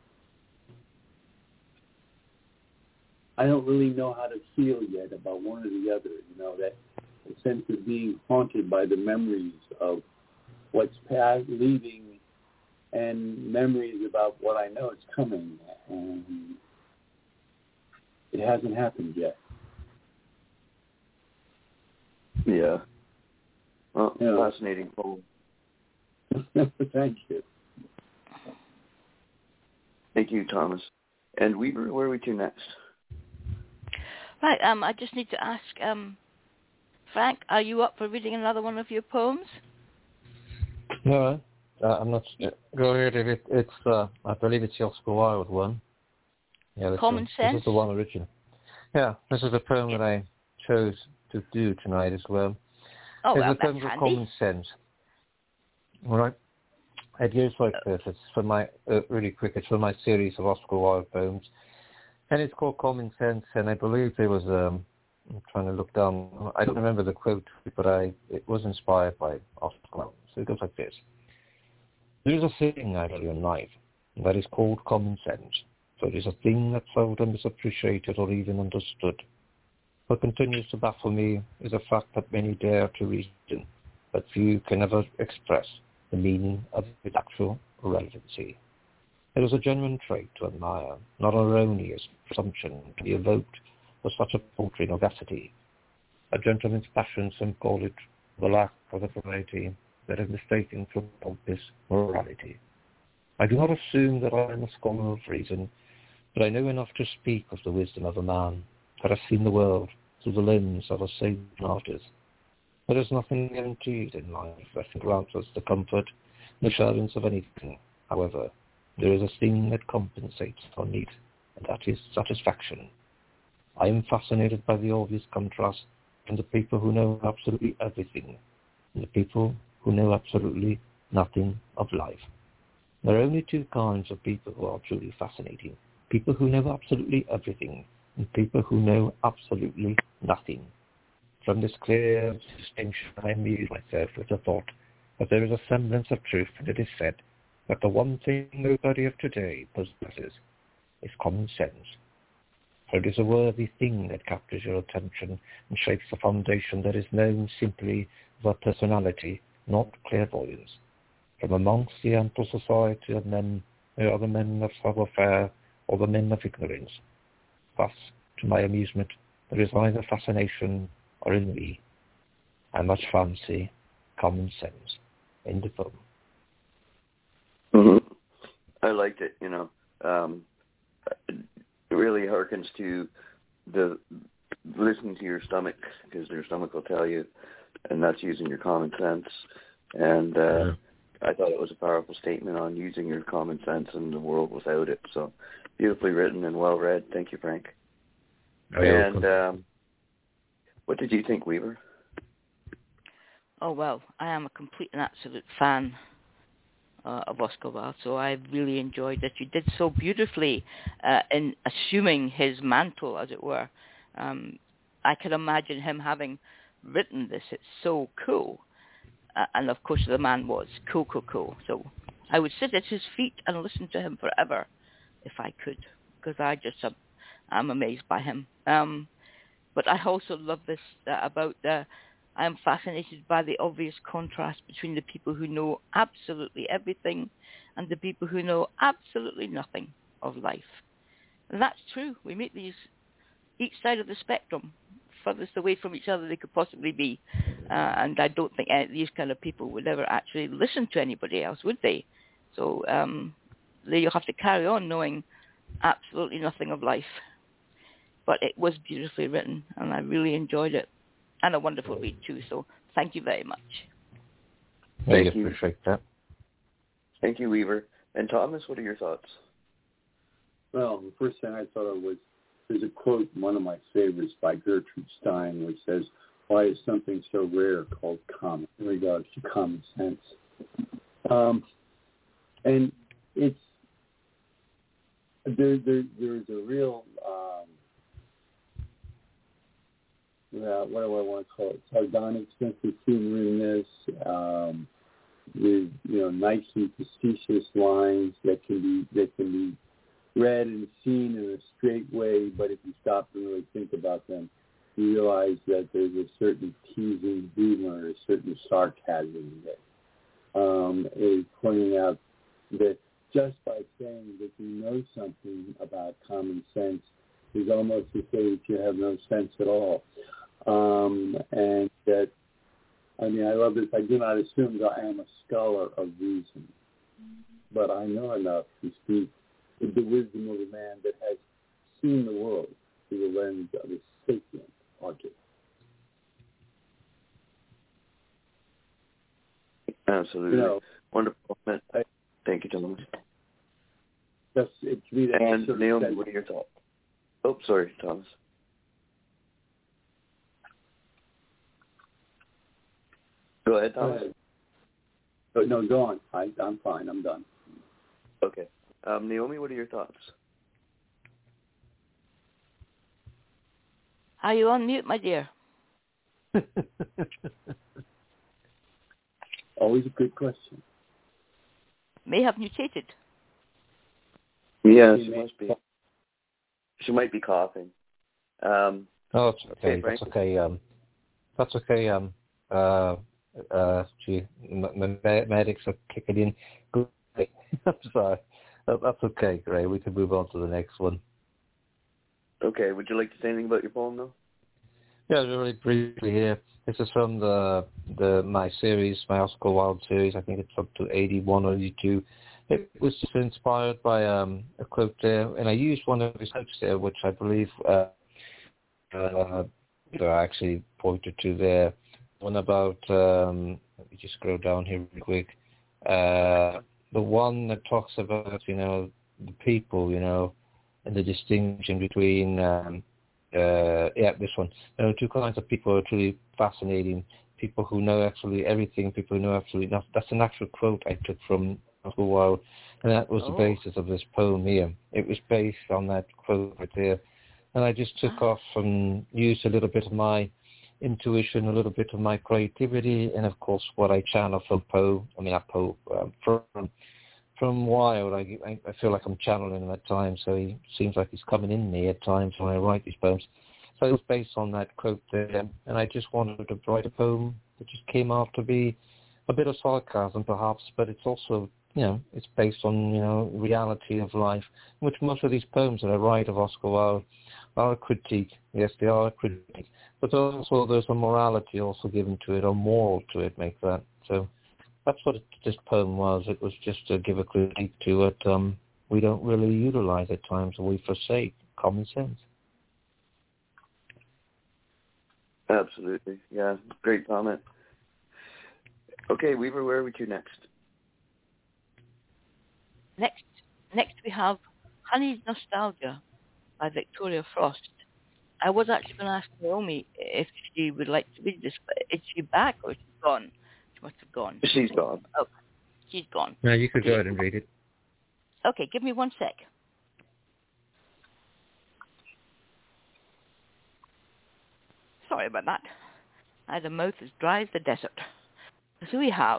I don't really know how to feel yet about one or the other, that sense of being haunted by the memories of what's past, leaving, and memories about what I know is coming. And it hasn't happened yet. Yeah. Well, fascinating poem. Thank you. Thank you, Thomas. And Weaver, where are we to next? Right, I just need to ask, Frank, are you up for reading another one of your poems? No, I'm not. Go ahead. It's I believe it's the Oscar Wilde one. Yeah, Common Sense? This is the one original. Yeah, this is the poem that I chose to do tonight as well. Oh, it's well, a poem that's called Common Sense. All right. It goes like this. It's for my, really quick, it's for my series of Oscar Wilde poems. And it's called Common Sense, and I believe there was, I'm trying to look down, I don't remember the quote, but it was inspired by Oscar Wilde. So it goes like this. There is a thing I value in life, and that is called common sense. So it is a thing that's seldom is appreciated or even understood. What continues to baffle me is the fact that many dare to reason, but few can ever express the meaning of its actual relevancy. It is a genuine trait to admire, not an erroneous presumption to be evoked with such a paltry audacity. A gentleman's passion, some call it, the lack of the variety that is mistaken for pompous morality. I do not assume that I am a scholar of reason, but I know enough to speak of the wisdom of a man that has seen the world through the lens of a sane artist. There is nothing guaranteed in life that can grant us the comfort and assurance of anything. However, there is a thing that compensates for need, and that is satisfaction. I am fascinated by the obvious contrast from the people who know absolutely everything and the people who know absolutely nothing of life. There are only two kinds of people who are truly fascinating: people who know absolutely everything and people who know absolutely nothing. From this clear distinction I amuse myself with the thought that there is a semblance of truth when it is said that the one thing nobody of today possesses is common sense. For it is a worthy thing that captures your attention and shapes the foundation that is known simply as our personality, not clairvoyance. From amongst the ample society of men, there are the men of savoir-faire or the men of ignorance. Thus, to my amusement, there is either fascination or in me. I much fancy common sense in the poem. Mm-hmm. I liked it, it really harkens to the listening to your stomach, because your stomach will tell you, and that's using your common sense. And I thought it was a powerful statement on using your common sense in the world without it. So beautifully written and well read. Thank you, Frank. And what did you think, Weaver? Oh, well, I am a complete and absolute fan of Oscar Wilde, so I really enjoyed that you did so beautifully in assuming his mantle, as it were. I can imagine him having written this. It's so cool. And of course the man was cool. So I would sit at his feet and listen to him forever if I could, because I'm amazed by him. But I also love this about I am fascinated by the obvious contrast between the people who know absolutely everything and the people who know absolutely nothing of life. And that's true. We meet these each side of the spectrum, furthest away from each other they could possibly be. And I don't think these kind of people would ever actually listen to anybody else, would they? So you'll have to carry on knowing absolutely nothing of life. But it was beautifully written, and I really enjoyed it. And a wonderful read, too. So thank you very much. Thank you. Appreciate that. Thank you, Weaver. And Thomas, what are your thoughts? Well, the first thing I thought of was, there's a quote, one of my favorites, by Gertrude Stein, which says, "Why is something so rare called common?" in regards to common sense. And it's, there's a real, what do I want to call it, sardonic sense of humor in this, with, nice and facetious lines that can be read and seen in a straight way, but if you stop and really think about them, you realize that there's a certain teasing humor, a certain sarcasm that is pointing out that just by saying that you know something about common sense is almost to say that you have no sense at all. And that, I love this. I do not assume that I am a scholar of reason, but I know enough to speak with the wisdom of a man that has seen the world through the lens of a sapient object. Absolutely. Wonderful. Thank you, gentlemen. And Naomi, what are your thoughts? Oh, sorry, Thomas. Go ahead, Thomas. No, go on. I'm fine. I'm done. Okay. Naomi, what are your thoughts? Are you on mute, my dear? Always a good question. May have mutated. Yeah, she must be. She might be coughing. Oh, it's okay. That's okay. That's okay. Medics are kicking in. Good. I'm sorry. That's okay, Gray. We can move on to the next one. Okay. Would you like to say anything about your poem, though? Yeah, really briefly here. This is from my series, my Oscar Wilde series. I think it's up to 81 or 82. It was just inspired by a quote there, and I used one of his quotes there, which I believe I actually pointed to there. One about, let me just scroll down here real quick. The one that talks about, the people, and the distinction between, this one. There are two kinds of people who are truly fascinating. People who know absolutely everything, people who know absolutely nothing. That's an actual quote I took from Oscar Wilde, and that was the basis of this poem here. It was based on that quote right there. And I just took off and used a little bit of my intuition, a little bit of my creativity, and of course what I channel from from from Wilde, I feel like I'm channeling him at times, so he seems like he's coming in me at times when I write these poems. So it was based on that quote there, and I just wanted to write a poem that just came out to be a bit of sarcasm perhaps, but it's also, it's based on, reality of life, which most of these poems that I write of Oscar Wilde are a critique. Yes, they are a critique. But also there's a morality also given to it, or moral to it, make that. So that's what this poem was. It was just to give a critique to it. We don't really utilize at times, or we forsake common sense. Absolutely. Yeah, great comment. Okay, Weaver, where are we to next? Next we have Honey's Nostalgia by Victoria Frost. I was actually going to ask Naomi if she would like to read this, but is she back or is she gone? She must have gone. She's gone. Oh, she's gone. No, you could go ahead and read it. Okay, give me 1 sec. Sorry about that. I had a mouth as dry as the desert. So we have...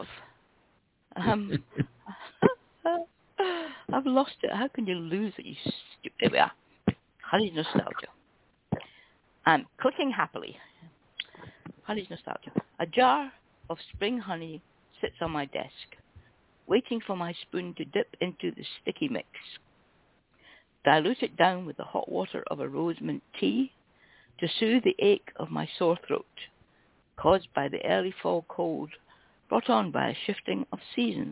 I've lost it. How can you lose it, you stupid... There we are. Honey's Nostalgia. I'm clicking happily. Honey's Nostalgia. A jar of spring honey sits on my desk, waiting for my spoon to dip into the sticky mix. Dilute it down with the hot water of a rose mint tea to soothe the ache of my sore throat, caused by the early fall cold brought on by a shifting of seasons.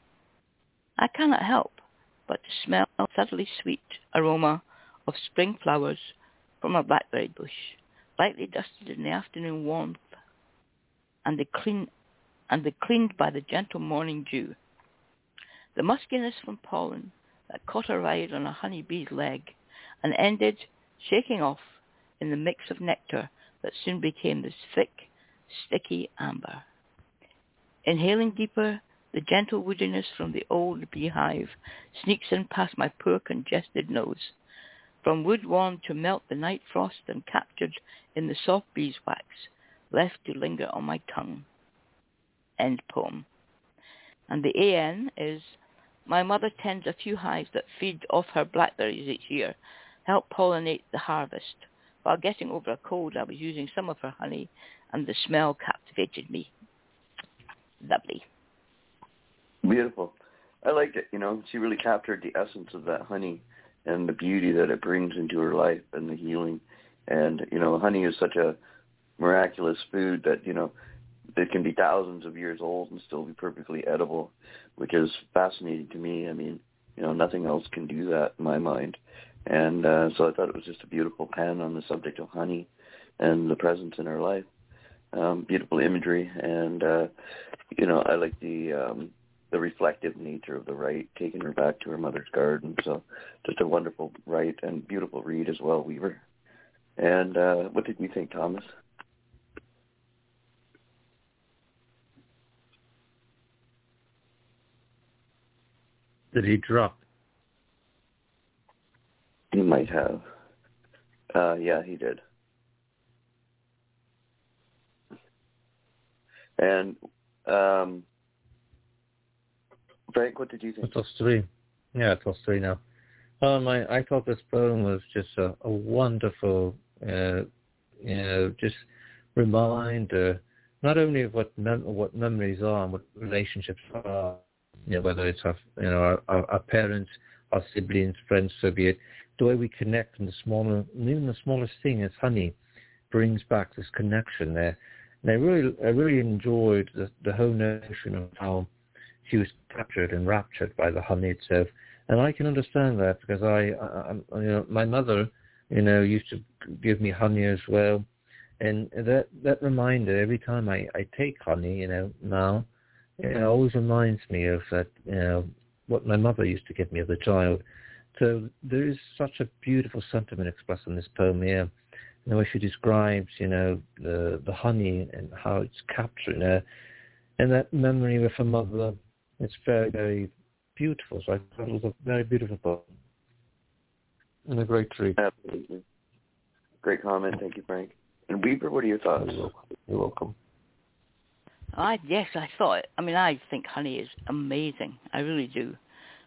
I cannot help but to smell the subtly sweet aroma of spring flowers from a blackberry bush, lightly dusted in the afternoon warmth, and cleaned by the gentle morning dew. The muskiness from pollen that caught a ride on a honeybee's leg and ended shaking off in the mix of nectar that soon became this thick, sticky amber. Inhaling deeper, the gentle woodiness from the old beehive sneaks in past my poor congested nose. From wood warmed to melt the night frost and captured in the soft beeswax, left to linger on my tongue. End poem. And the AN is, my mother tends a few hives that feed off her blackberries each year, help pollinate the harvest. While getting over a cold, I was using some of her honey, and the smell captivated me. Lovely. Beautiful. I liked it. She really captured the essence of that honey and the beauty that it brings into her life and the healing. And, honey is such a miraculous food that, it can be thousands of years old and still be perfectly edible, which is fascinating to me. I mean, nothing else can do that in my mind. And so I thought it was just a beautiful pen on the subject of honey and the presence in her life. Beautiful imagery. And, I like the reflective nature of the write, taking her back to her mother's garden. So just a wonderful write and beautiful read as well, Weaver. And what did you think, Thomas? Did he drop? He might have. Yeah, he did. And Frank, what did you think? It was 3. Yeah, it was 3 now. I thought this poem was just a wonderful, just reminder, not only of what memories are and what relationships are, whether it's our parents, our siblings, friends, so be it, the way we connect in even the smallest thing as honey brings back this connection there. And I really enjoyed the whole notion of how she was captured and raptured by the honey itself. And I can understand that because my mother, used to give me honey as well. And that reminder, every time I take honey, now, it always reminds me of that, what my mother used to give me as a child. So there is such a beautiful sentiment expressed in this poem here. The way she describes, the honey and how it's captured her, and that memory with her mother, it's very, very beautiful. So I thought it was a very beautiful poem and a great treat. Absolutely. Great comment. Thank you, Frank. And Weaver, what are your thoughts? You're welcome. Yes, I thought it. I mean, I think honey is amazing. I really do.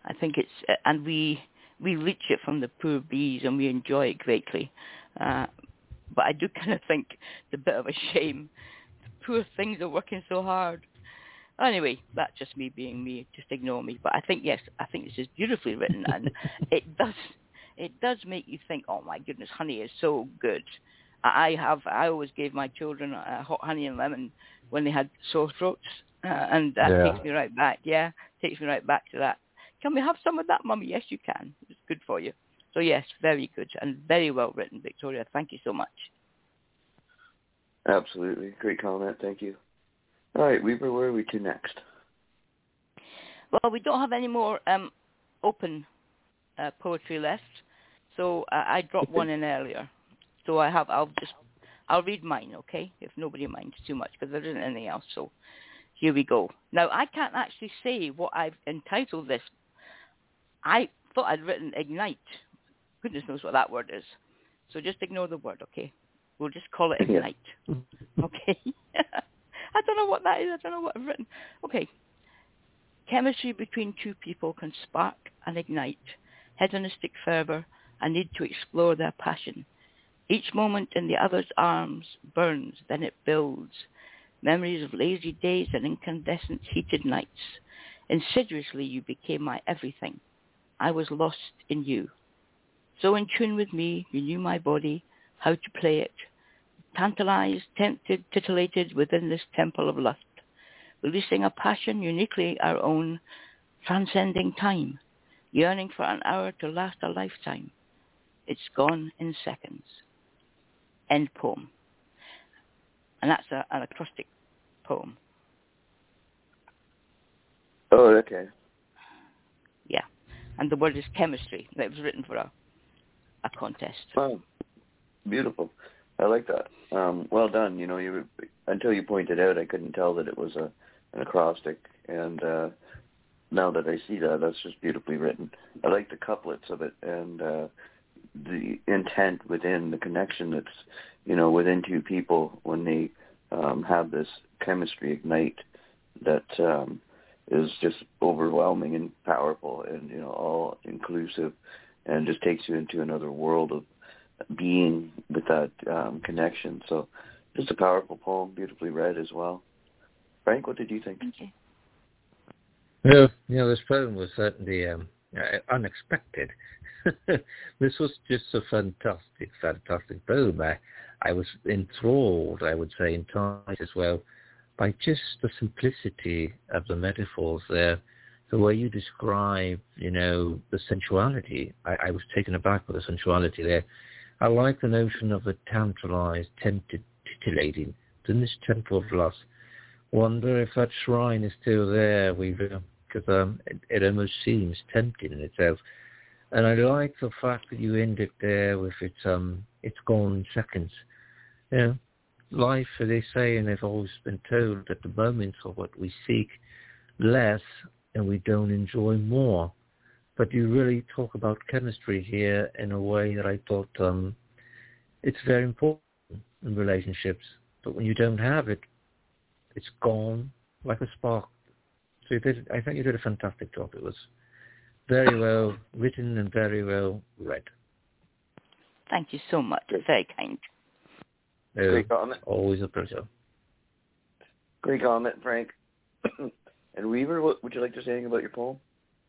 I think it's, and we reach it from the poor bees and we enjoy it greatly. But I do kind of think it's a bit of a shame. The poor things are working so hard. Anyway, that's just me being me. Just ignore me. But I think, yes, I think this is beautifully written, and it does make you think, oh my goodness, honey is so good. I always gave my children hot honey and lemon when they had sore throats, and that takes me right back. Yeah, takes me right back to that. Can we have some of that, Mummy? Yes, you can. It's good for you. So yes, very good and very well written, Victoria. Thank you so much. Absolutely. Great comment. Thank you. All right, Weaver, where are we to next? Well, we don't have any more open poetry left, so I dropped one in earlier. So I'll read mine, okay? If nobody minds too much, because there isn't anything else. So here we go. Now, I can't actually say what I've entitled this. I thought I'd written Ignite. Goodness knows what that word is. So just ignore the word, okay? We'll just call it Ignite. Okay? I don't know what that is. I don't know what I've written. Okay. Chemistry between two people can spark and ignite. Hedonistic fervor, a need to explore their passion. Each moment in the other's arms burns, then it builds. Memories of lazy days and incandescent heated nights. Insidiously you became my everything. I was lost in you. So in tune with me, you knew my body, how to play it. Tantalized, tempted, titillated within this temple of lust. Releasing a passion uniquely our own, transcending time. Yearning for an hour to last a lifetime. It's gone in seconds. End poem. And that's an acrostic poem. Oh, okay. Yeah. And the word is chemistry. It was written for a contest. Wow. Beautiful. I like that. Well done. You know, until you pointed out, I couldn't tell that it was an acrostic. And now that I see that, that's just beautifully written. I like the couplets of it and the intent within the connection that's, you know, within two people when they have this chemistry ignite that is just overwhelming and powerful and, you know, all inclusive and just takes you into another world of being with that connection. So just a powerful poem, beautifully read as well. Frank, what did you think? Thank you. Well, you know, this poem was certainly unexpected. This was just a fantastic poem. I was enthralled, I would say, enticed as well, by just the simplicity of the metaphors there. The way you describe, you know, the sensuality. I was taken aback by the sensuality there. I like the notion of the tantalized, tempted, titillating, in this temple of lust. Wonder if that shrine is still there, because it almost seems tempting in itself. And I like the fact that you end it there with it's gone in seconds. You know, life, as they say, and they've always been told, at the moments of what we seek less and we don't enjoy more. But you really talk about chemistry here in a way that I thought it's very important in relationships. But when you don't have it, it's gone like a spark. So I think you did a fantastic job. It was very well written and very well read. Thank you so much. Very kind. Great comment. Always a pleasure. Great comment, Frank. And Weaver, what would you like to say anything about your poem?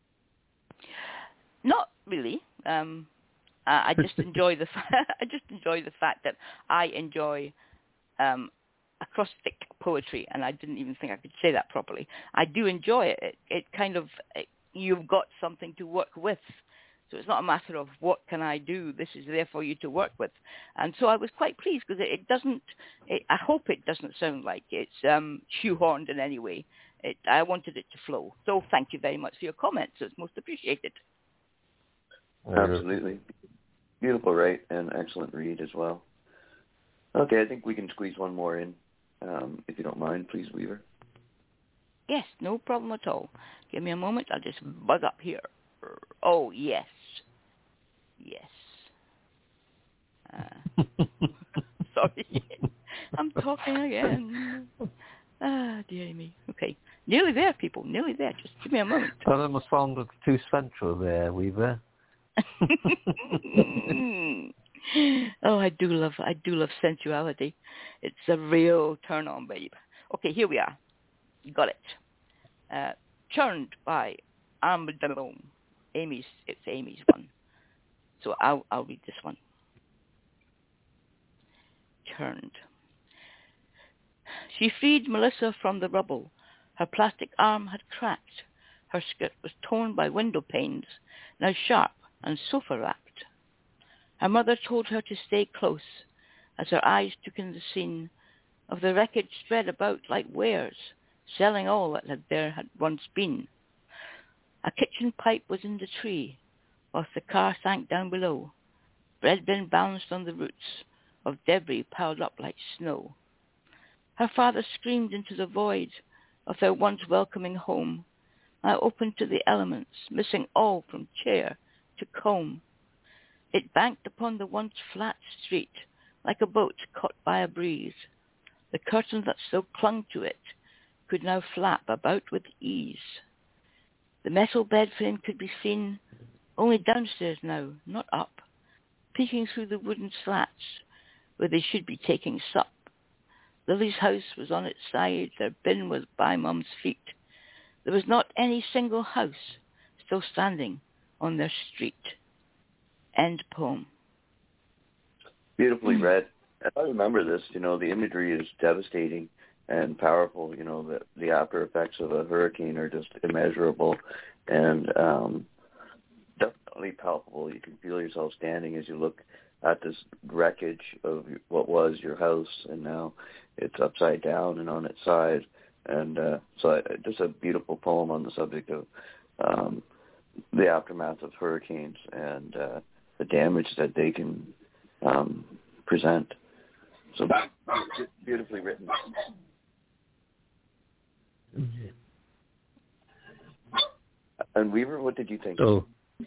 Not really. I just enjoy the fact that I enjoy acrostic poetry, and I didn't even think I could say that properly. I do enjoy it. It kind of you've got something to work with. So it's not a matter of what can I do. This is there for you to work with. And so I was quite pleased because I hope it doesn't sound like it's shoehorned in any way. I wanted it to flow. So thank you very much for your comments. It's most appreciated. Absolutely. Beautiful write and excellent read as well. Okay, I think we can squeeze one more in, if you don't mind, please, Weaver. Yes, no problem at all. Give me a moment. I'll just buzz up here. Oh, yes. Yes. Sorry. I'm talking again. Dear me. Okay. Nearly there, people. Nearly there. Just give me a moment. Well, I must sound too central there, Weaver. Oh, I do love sensuality. It's a real turn on, babe. Okay, here we are. Got it. Churned by Armadillo. It's Amy's one. So I'll read this one. Churned. She freed Melissa from the rubble. Her plastic arm had cracked. Her skirt was torn by window panes, now sharp and sofa-wrapped. Her mother told her to stay close, as her eyes took in the scene of the wreckage spread about like wares, selling all that there had once been. A kitchen pipe was in the tree, whilst the car sank down below. Bread bin bounced on the roots of debris piled up like snow. Her father screamed into the void of their once welcoming home, now open to the elements, missing all from chair to comb. It banked upon the once flat street like a boat caught by a breeze. The curtains that still clung to it could now flap about with ease. The metal bed frame could be seen only downstairs now, not up, peeking through the wooden slats where they should be taking sup. Lily's house was on its side, their bin was by Mum's feet. There was not any single house still standing on their street. End poem. Beautifully read. I remember this, the imagery is devastating and powerful. The after effects of a hurricane are just immeasurable and definitely palpable. You can feel yourself standing as you look at this wreckage of what was your house, and now it's upside down and on its side. And so just a beautiful poem on the subject of the aftermath of hurricanes and the damage that they can present. So beautifully written. And Weaver, what did you think? Oh.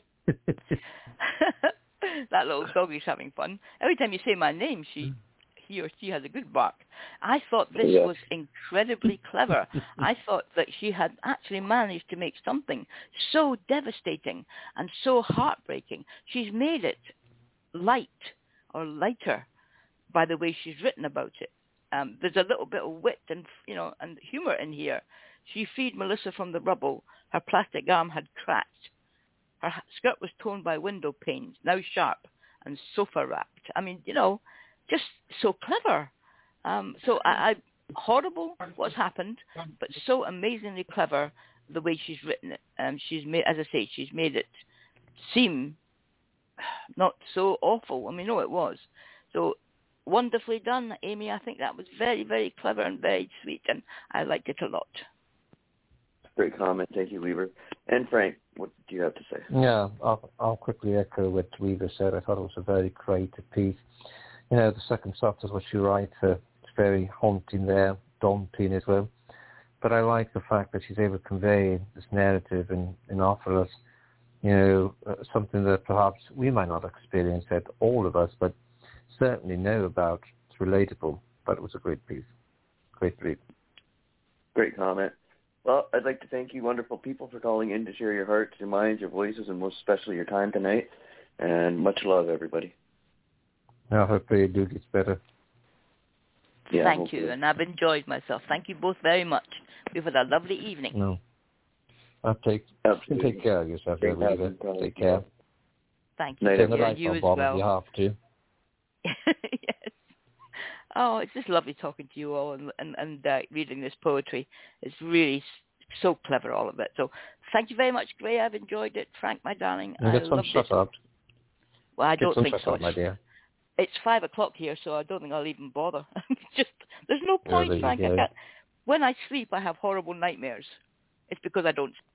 That little doggy's having fun. Every time you say my name, he or she has a good bark. I thought this was incredibly clever. I thought that she had actually managed to make something so devastating and so heartbreaking. She's made it light or lighter by the way she's written about it. There's a little bit of wit and humor in here. She freed Melissa from the rubble. Her plastic arm had cracked. Her skirt was torn by window panes, now sharp and sofa wrapped. I mean, just so clever. So horrible what's happened, but so amazingly clever the way she's written it. She's made, as I say, she's made it seem not so awful. I mean, no, it was. So wonderfully done, Amy. I think that was very, very clever and very sweet, and I liked it a lot. Great comment. Thank you, Weaver. And Frank, what do you have to say? Yeah, I'll quickly echo what Weaver said. I thought it was a very creative piece. The second chapter is what you write. It's very haunting there, daunting as well. But I like the fact that she's able to convey this narrative and offer us, something that perhaps we might not experience, that all of us, but certainly know about. It's relatable, but it was a great piece. Great read. Great comment. Well, I'd like to thank you wonderful people for calling in to share your hearts, your minds, your voices, and most especially your time tonight. And much love, everybody. I hope you do get better. Yeah, thank you, and I've enjoyed myself. Thank you both very much. We've had a lovely evening. No. Take care of yourself, everybody. Take care. Thank you. Turn the yeah, lights you on, as Bob, well. if you have to. Yes. Oh, it's just lovely talking to you all and reading this poetry. It's really so clever, all of it. So thank you very much, Gray. I've enjoyed it. Frank, my darling, I loved it. Shut up. Well, I don't think so. Up, my dear. It's 5 o'clock here, so I don't think I'll even bother. There's no point, Frank. When I sleep, I have horrible nightmares. It's because I don't